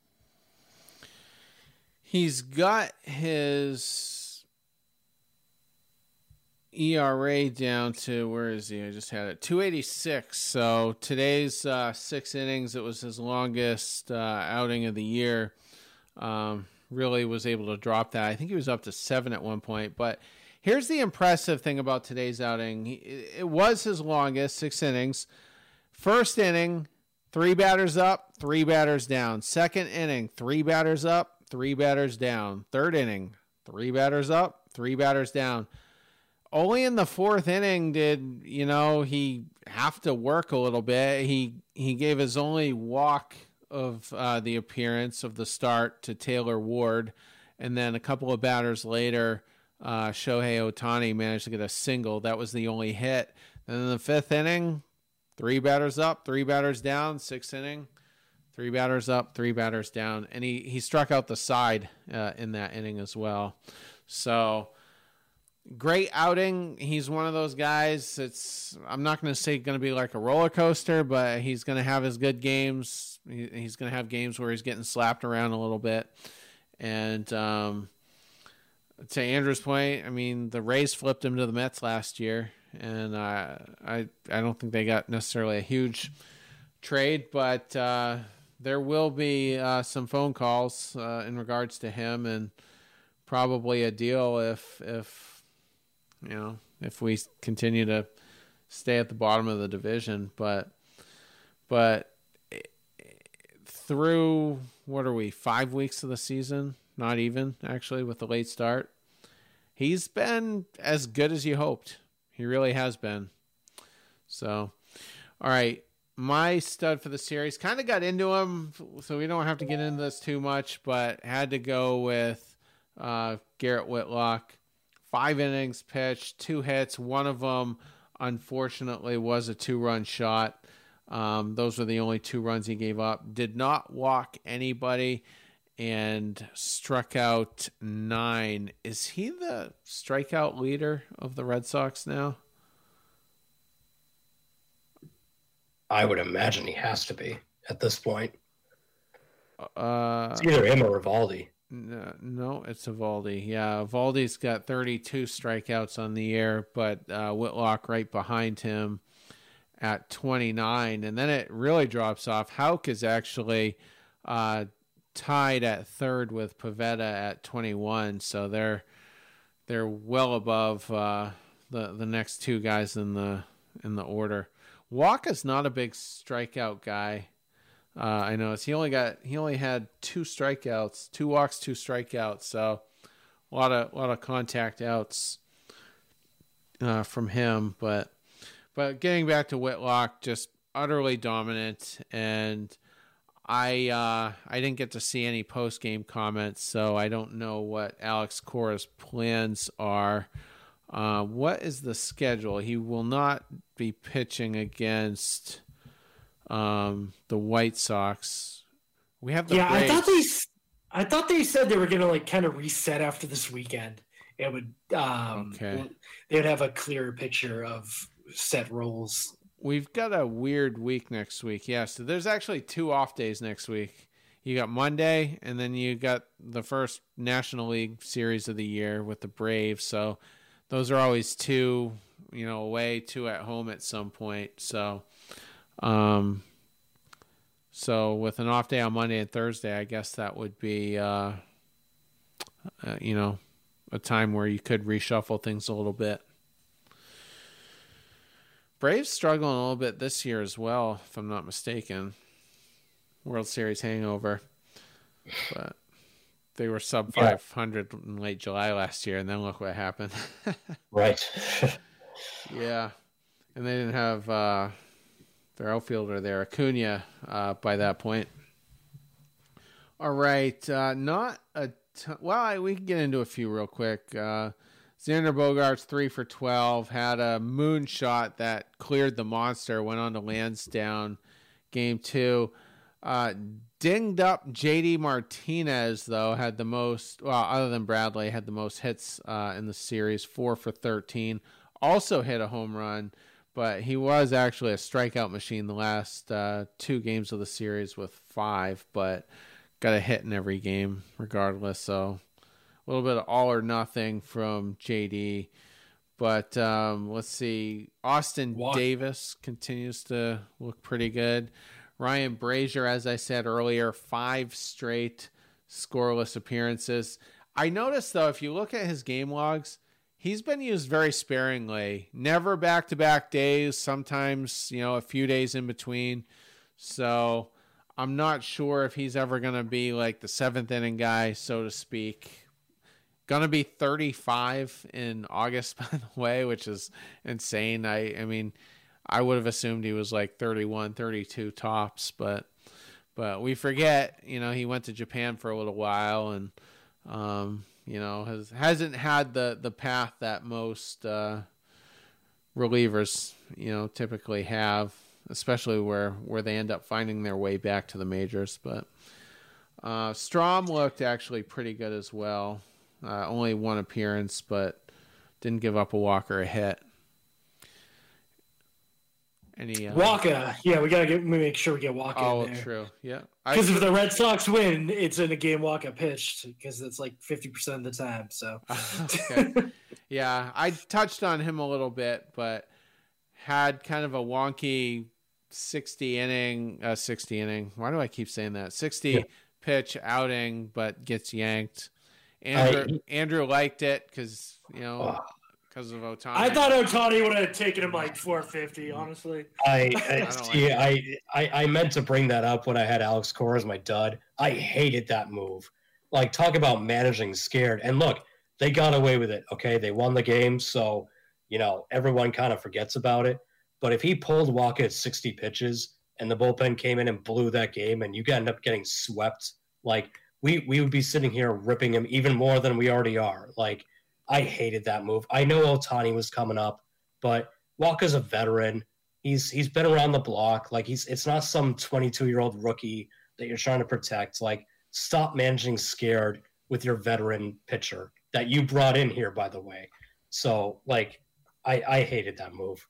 He's got his ERA down to, where is he? I just had it, 286. So today's 6 innings, it was his longest outing of the year. Really was able to drop that. I think he was up to 7 at one point. But here's the impressive thing about today's outing. It was his longest, 6 innings. First inning, 3 batters up, 3 batters down. Second inning, 3 batters up, 3 batters down. Third inning, 3 batters up, 3 batters down. Only in the 4th inning did, he have to work a little bit. He gave his only walk of the appearance of the start to Taylor Ward. And then a couple of batters later, Shohei Ohtani managed to get a single. That was the only hit. And in the 5th inning, 3 batters up, 3 batters down. 6th inning, 3 batters up, 3 batters down. And he struck out the side in that inning as well. So great outing. He's one of those guys. I'm not going to say going to be like a roller coaster, but he's going to have his good games. He's going to have games where he's getting slapped around a little bit. And to Andrew's point, I mean, the Rays flipped him to the Mets last year, and I don't think they got necessarily a huge trade, but there will be some phone calls in regards to him, and probably a deal if we continue to stay at the bottom of the division. But through, 5 weeks of the season? Not even, actually, with the late start. He's been as good as you hoped. He really has been. So, all right. My stud for the series, kind of got into him, so we don't have to get into this too much, but had to go with Garrett Whitlock. 5 innings pitched, 2 hits. One of them, unfortunately, was a 2-run shot. Those were the only 2 runs he gave up. Did not walk anybody and struck out 9. Is he the strikeout leader of the Red Sox now? I would imagine he has to be at this point. It's It's either him or Eovaldi. No, it's Eovaldi. Yeah, Eovaldi's got 32 strikeouts on the year, but Whitlock right behind him at 29, and then it really drops off. Houck is actually tied at 3rd with Pivetta at 21, so they're well above the next 2 guys in the order. Walker's not a big strikeout guy. I know he only had 2 strikeouts, 2 walks, 2 strikeouts, so a lot of contact outs from him, but getting back to Whitlock, just utterly dominant, and I didn't get to see any post-game comments, so I don't know what Alex Cora's plans are. What is the schedule? He will not be pitching against the White Sox. We have the Braves. I thought they said they were going to kind of reset after this weekend. It would okay. They would have a clearer picture of set roles. We've got a weird week next week. Yeah, so there's actually 2 off days next week. you got Monday, and then you got the first National League series of the year with the Braves. So those are always 2, away, 2 at home at some point. So, so with an off day on Monday and Thursday, I guess that would be, a time where you could reshuffle things a little bit. Braves struggling a little bit this year as well, if I'm not mistaken. World Series hangover. But they were sub 500 in late July last year, and then look what happened. Right. Yeah. And they didn't have their outfielder there, Acuna, by that point. All right. Not a ton. Well, we can get into a few real quick. Xander Bogaerts 3 for 12, had a moonshot that cleared the monster, went on to Lansdowne game 2. Dinged up JD Martinez, though, had the most, other than Bradley, had the most hits in the series, 4 for 13. Also hit a home run, but he was actually a strikeout machine the last 2 games of the series with 5, but got a hit in every game regardless. So a little bit of all or nothing from JD. But let's see. Austin Davis continues to look pretty good. Ryan Brazier, as I said earlier, 5 straight scoreless appearances. I noticed, though, if you look at his game logs, he's been used very sparingly. Never back-to-back days, sometimes, a few days in between. So I'm not sure if he's ever going to be like the 7th inning guy, so to speak. Going to be 35 in August, by the way, which is insane. I mean, I would have assumed he was like 31, 32 tops, but we forget, he went to Japan for a little while and, hasn't had the path that most relievers, typically have, especially where they end up finding their way back to the majors. But Strom looked actually pretty good as well. Only 1 appearance, but didn't give up a walk or a hit. Walker, yeah, we gotta make sure we get Walker in there. Oh, true, yeah. Because if the Red Sox win, it's in a game Walker pitched because it's like 50% of the time. So, okay. Yeah, I touched on him a little bit, but had kind of a wonky 60 inning. Why do I keep saying that? 60 pitch outing, but gets yanked. Andrew liked it because because of Ohtani. I thought Ohtani would have taken him like 450, honestly. I meant to bring that up when I had Alex Cora as my dud. I hated that move. Like, talk about managing scared. And look, they got away with it, okay? They won the game, so, everyone kind of forgets about it. But if he pulled Walker at 60 pitches and the bullpen came in and blew that game and you end up getting swept, like, we would be sitting here ripping him even more than we already are. Like, I hated that move. I know Ohtani was coming up, but Walker's a veteran. He's been around the block. Like, it's not some 22-year-old rookie that you're trying to protect. Like, stop managing scared with your veteran pitcher that you brought in here, by the way. So, like, I hated that move.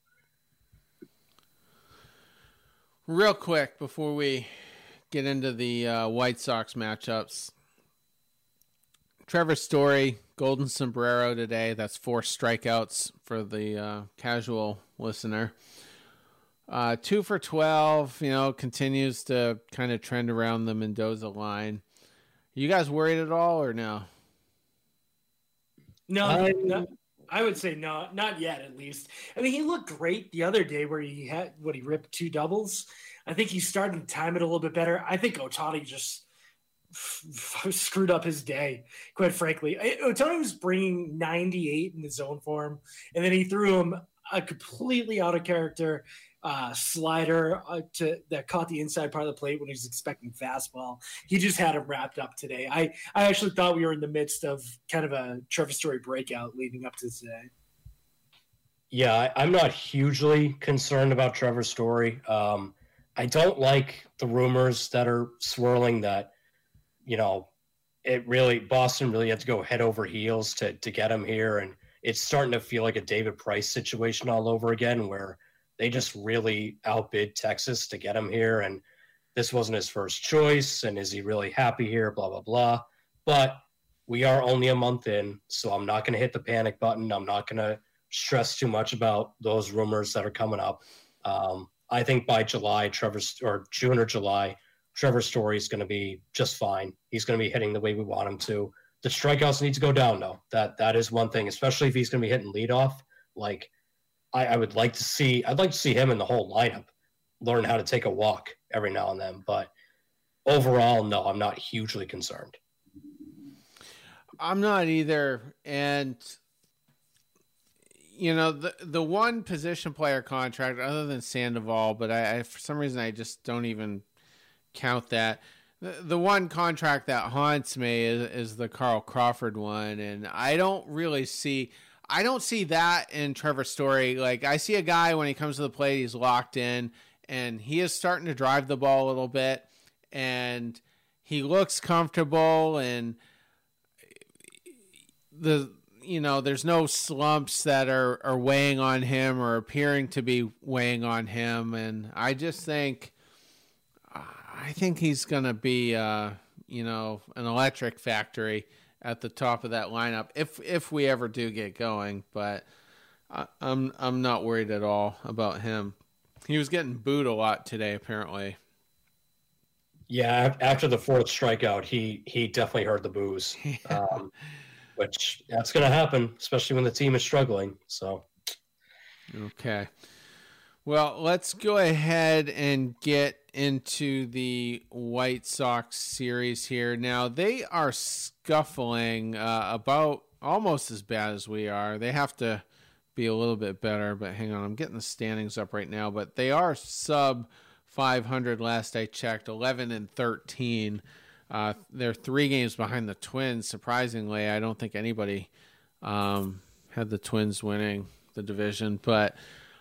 Real quick before we get into the White Sox matchups, Trevor Story, golden sombrero today. That's 4 strikeouts for the casual listener. 2 for 12, continues to kind of trend around the Mendoza line. You guys worried at all or no? No, I would say no, not yet at least. I mean, he looked great the other day where he ripped 2 doubles. I think he's starting to time it a little bit better. I think Ohtani just screwed up his day, quite frankly. Ohtani was bringing 98 in the zone for him, and then he threw him a completely out of character slider that caught the inside part of the plate when he was expecting fastball. He just had him wrapped up today. I actually thought we were in the midst of kind of a Trevor Story breakout leading up to today. Yeah, I'm not hugely concerned about Trevor Story. I don't like the rumors that are swirling that, Boston really had to go head over heels to get him here. And it's starting to feel like a David Price situation all over again, where they just really outbid Texas to get him here. And this wasn't his first choice, and is he really happy here, blah, blah, blah. But we are only a month in, so I'm not going to hit the panic button. I'm not going to stress too much about those rumors that are coming up. I think by June or July, Trevor Story is going to be just fine. He's going to be hitting the way we want him to. The strikeouts need to go down, though. That is one thing, especially if he's going to be hitting leadoff. Like, I'd like to see him in the whole lineup learn how to take a walk every now and then. But overall, no, I'm not hugely concerned. I'm not either. And, you know, the one position player contract other than Sandoval, but I for some reason I just don't even count that. The one contract that haunts me is the Carl Crawford one, and I don't see that in Trevor Story. Like, I see a guy when he comes to the plate, he's locked in, and he is starting to drive the ball a little bit, and he looks comfortable, and there's no slumps that are weighing on him or appearing to be weighing on him, and I think he's going to be, an electric factory at the top of that lineup if we ever do get going. But I'm not worried at all about him. He was getting booed a lot today, apparently. Yeah, after the fourth strikeout, he definitely heard the boos, which that's going to happen, especially when the team is struggling. So, okay. Well, let's go ahead and get into the White Sox series here. Now, they are scuffling about almost as bad as we are. They have to be a little bit better, but hang on. I'm getting the standings up right now, but they are sub 500 last I checked, 11-13. They're 3 games behind the Twins. Surprisingly, I don't think anybody had the Twins winning the division, but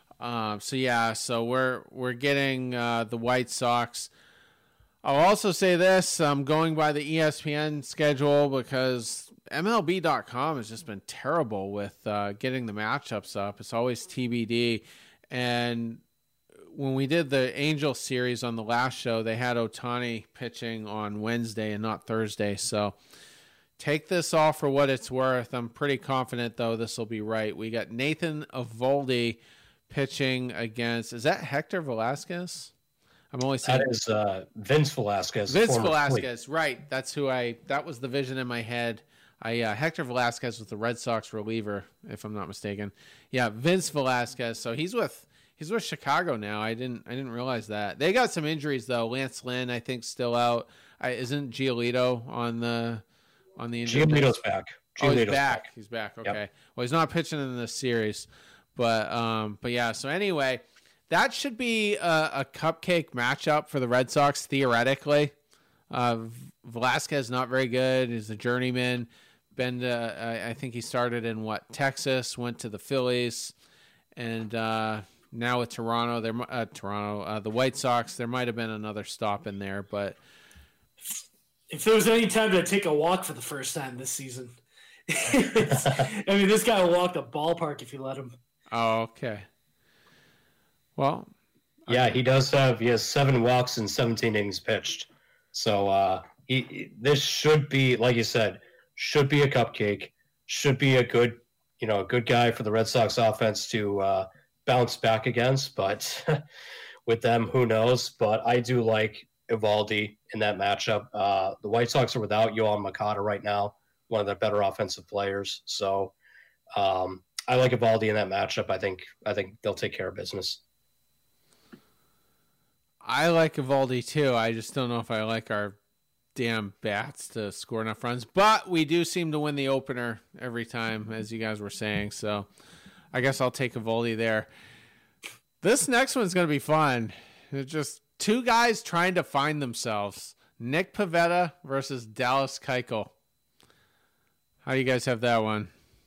so we're getting the White Sox. I'll also say this: I'm going by the ESPN schedule because MLB.com has just been terrible with getting the matchups up. It's always TBD. And when we did the Angels series on the last show, they had Ohtani pitching on Wednesday and not Thursday. So take this all for what it's worth. I'm pretty confident, though, this will be right. We got Nathan Eovaldi pitching against, is that Hector Velasquez? I'm only saying that is Vince Velasquez. Vince Velasquez, right? That was the vision in my head. Hector Velasquez was the Red Sox reliever, if I'm not mistaken. Yeah, Vince Velasquez. So he's with Chicago now. I didn't realize that. They got some injuries though. Lance Lynn, I think, still out. Isn't Giolito on the injury? Giolito's back. He's back. He's back. Okay. Yep. Well, he's not pitching in this series. But yeah, so anyway, that should be a cupcake matchup for the Red Sox, theoretically. Velasquez not very good. He's a journeyman. I think he started in Texas, went to the Phillies, and now with Toronto. The White Sox. There might have been another stop in there, but if there was any time to take a walk for the first time this season, this guy will walk the ballpark if you let him. Oh, okay. Well, yeah, he has 7 walks and 17 innings pitched. So this should be, like you said, should be a cupcake. Should be a good guy for the Red Sox offense to bounce back against. But with them, who knows? But I do like Eovaldi in that matchup. The White Sox are without Yoan Moncada right now, one of their better offensive players. So I like Eovaldi in that matchup. I think they'll take care of business. I like Eovaldi too. I just don't know if I like our damn bats to score enough runs. But we do seem to win the opener every time, as you guys were saying. So I guess I'll take Eovaldi there. This next one's going to be fun. It's just 2 guys trying to find themselves. Nick Pivetta versus Dallas Keuchel. How do you guys have that one?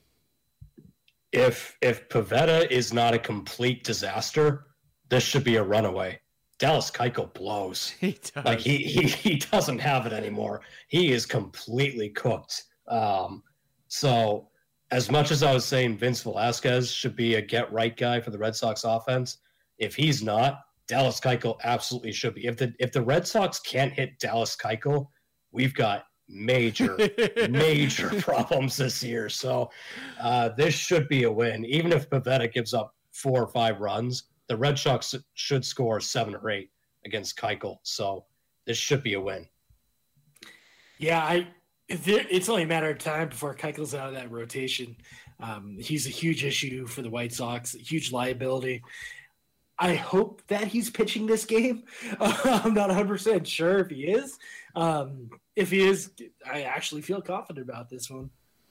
If Pivetta is not a complete disaster, this should be a runaway. Dallas Keuchel blows. He does. Like he doesn't have it anymore. He is completely cooked. So as much as I was saying Vince Velasquez should be a get right guy for the Red Sox offense, if he's not, Dallas Keuchel absolutely should be. If the Red Sox can't hit Dallas Keuchel, we've got major problems this year. So this should be a win. Even if Pivetta gives up 4 or 5 runs, the Red Sox should score 7 or 8 against Keuchel. So this should be a win. Yeah, it's only a matter of time before Keuchel's out of that rotation. He's a huge issue for the White Sox, a huge liability. I hope that he's pitching this game. I'm not 100% sure if he is. If he is, I actually feel confident about this one.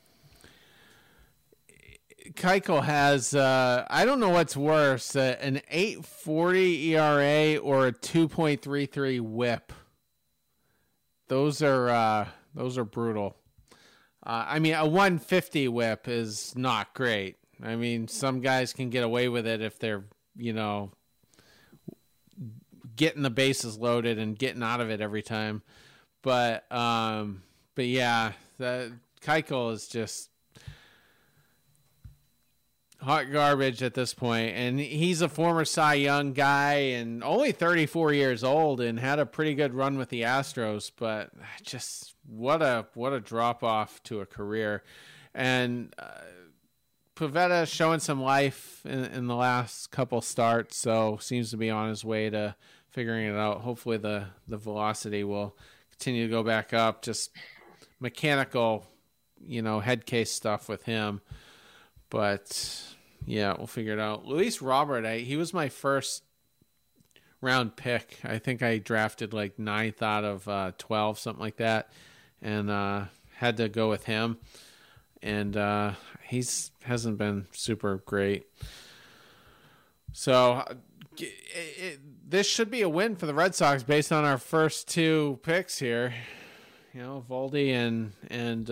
Keuchel has, I don't know what's worse, an 8.40 ERA or a 2.33 WHIP. Those are brutal. I mean, a 150 WHIP is not great. I mean, some guys can get away with it if they're, getting the bases loaded and getting out of it every time. But yeah, the Keuchel is just hot garbage at this point. And he's a former Cy Young guy and only 34 years old and had a pretty good run with the Astros, but just what a drop off to a career. And Pivetta showing some life in the last couple starts, so seems to be on his way to figuring it out. Hopefully the velocity will continue to go back up. Just mechanical, head case stuff with him. But yeah, we'll figure it out. Luis Robert, he was my first round pick. I think I drafted like 9th out of 12, something like that, and had to go with him. And hasn't been super great. So this should be a win for the Red Sox based on our first 2 picks here. Voldy and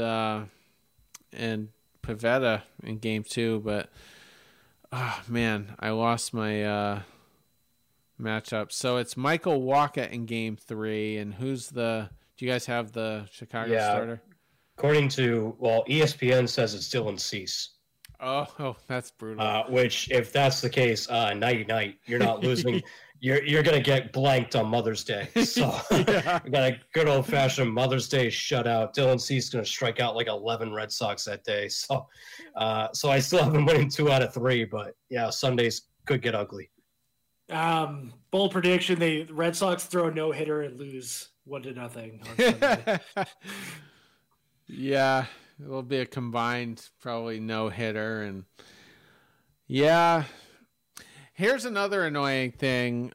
Pivetta in game 2, but man, I lost my matchup. So it's Michael Wacha in game 3, and do you guys have the Chicago starter? According to, ESPN says it's Dylan Cease. Oh, that's brutal. Which, if that's the case, night. You're not losing. You're going to get blanked on Mother's Day. So we got a good old-fashioned Mother's Day shutout. Dylan Cease is going to strike out like 11 Red Sox that day. So I still have him winning 2 out of 3. But, yeah, Sundays could get ugly. Bold prediction, the Red Sox throw a no-hitter and lose 1-0 on Sunday. Yeah, it'll be a combined probably no-hitter. And yeah, here's another annoying thing.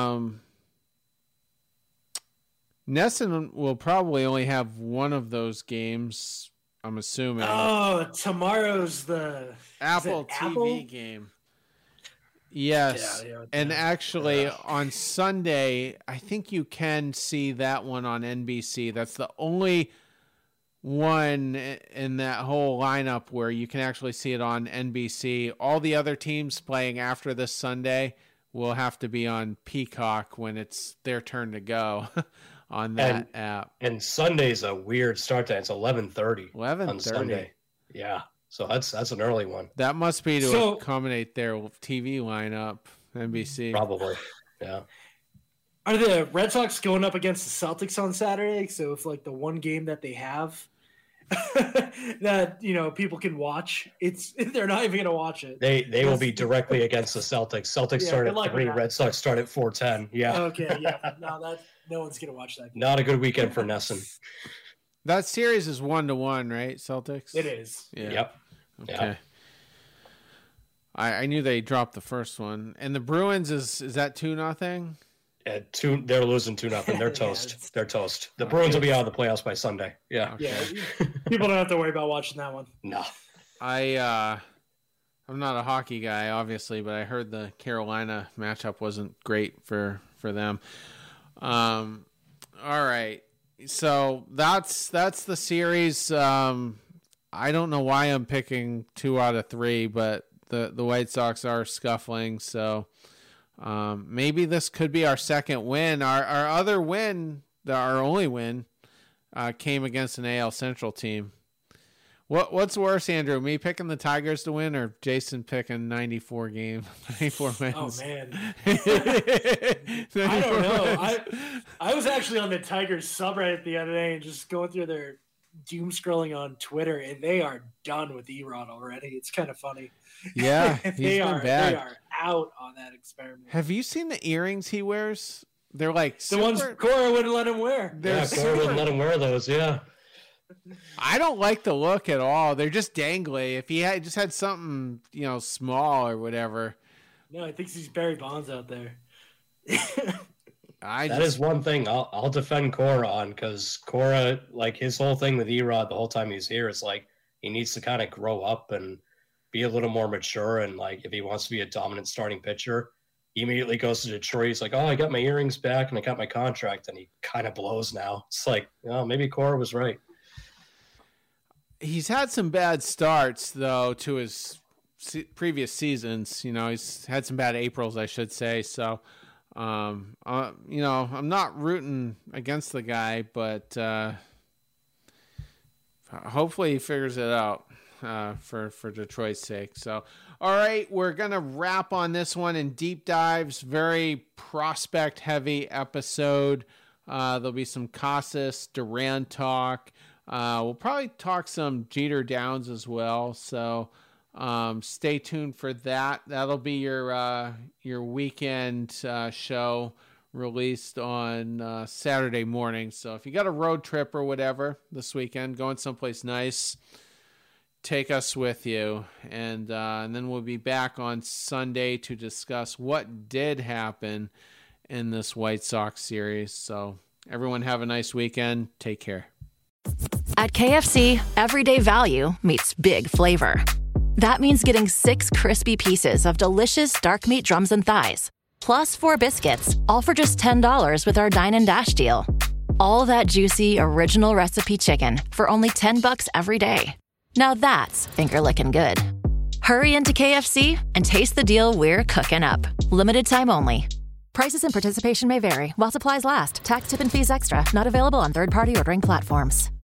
NESN will probably only have one of those games, I'm assuming. Oh, tomorrow's the Apple TV game. Yes. Yeah. And actually on Sunday, I think you can see that one on NBC. That's the only one in that whole lineup where you can actually see it on NBC. All the other teams playing after this Sunday will have to be on Peacock when it's their turn to go on that app. And Sunday's a weird start time. It's 11:30 on Sunday. Yeah. So that's an early one. That must be to accommodate their TV lineup, NBC. Probably. Yeah. Are the Red Sox going up against the Celtics on Saturday? So if like the one game that they have that people can watch, they're not even going to watch it. They will be directly against the Celtics. Celtics start at 3, Red Sox start at 4:10. Yeah. Okay. Yeah. No one's going to watch that game. Not a good weekend for NESN. That series is 1-1, right? Celtics. It is. Yeah. Yep. Okay. Yeah. I knew they dropped the first one, and the Bruins is that 2-0? They're losing 2-0. They're toast. They're toast. The Bruins will be out of the playoffs by Sunday. Yeah. Okay. Yeah. People don't have to worry about watching that one. No. I'm not a hockey guy, obviously, but I heard the Carolina matchup wasn't great for them. All right. So that's the series. I don't know why I'm picking 2 out of 3, but the White Sox are scuffling, so maybe this could be our second win. Our other win, our only win, came against an AL Central team. What's worse, Andrew? Me picking the Tigers to win, or Jason picking 94 wins? Oh man, I don't know. I was actually on the Tigers subreddit the other day and just going through their doom scrolling on Twitter, and they are done with Erod already. It's kind of funny. Yeah, they are out on that experiment. Have you seen the earrings he wears? They're like the ones Cora wouldn't let him wear. Cora wouldn't let him wear those. Yeah. I don't like the look at all. They're just dangly. If he had just had something, small or whatever. No, I think he's Barry Bonds out there. That is one thing I'll defend Cora on, because Cora, like, his whole thing with Erod the whole time he's here is like he needs to kind of grow up and be a little more mature. And like, if he wants to be a dominant starting pitcher, he immediately goes to Detroit. He's like, oh, I got my earrings back and I got my contract, and he kind of blows now. It's like, maybe Cora was right. He's had some bad starts, though, to his previous seasons. He's had some bad Aprils, I should say. So, I'm not rooting against the guy, but hopefully he figures it out for Detroit's sake. So, all right, we're going to wrap on this one in deep dives. Very prospect-heavy episode. There'll be some Casas, Duran talk. We'll probably talk some Jeter Downs as well, so stay tuned for that. That'll be your weekend show released on Saturday morning. So if you got a road trip or whatever this weekend, going someplace nice, take us with you, and then we'll be back on Sunday to discuss what did happen in this White Sox series. So everyone have a nice weekend. Take care. At KFC, everyday value meets big flavor. That means getting 6 crispy pieces of delicious dark meat drums and thighs, plus 4 biscuits, all for just $10 with our Dine and Dash deal. All that juicy, original recipe chicken for only $10 every day. Now that's finger-licking good. Hurry into KFC and taste the deal we're cooking up. Limited time only. Prices and participation may vary while supplies last. Tax, tip, and fees extra. Not available on third-party ordering platforms.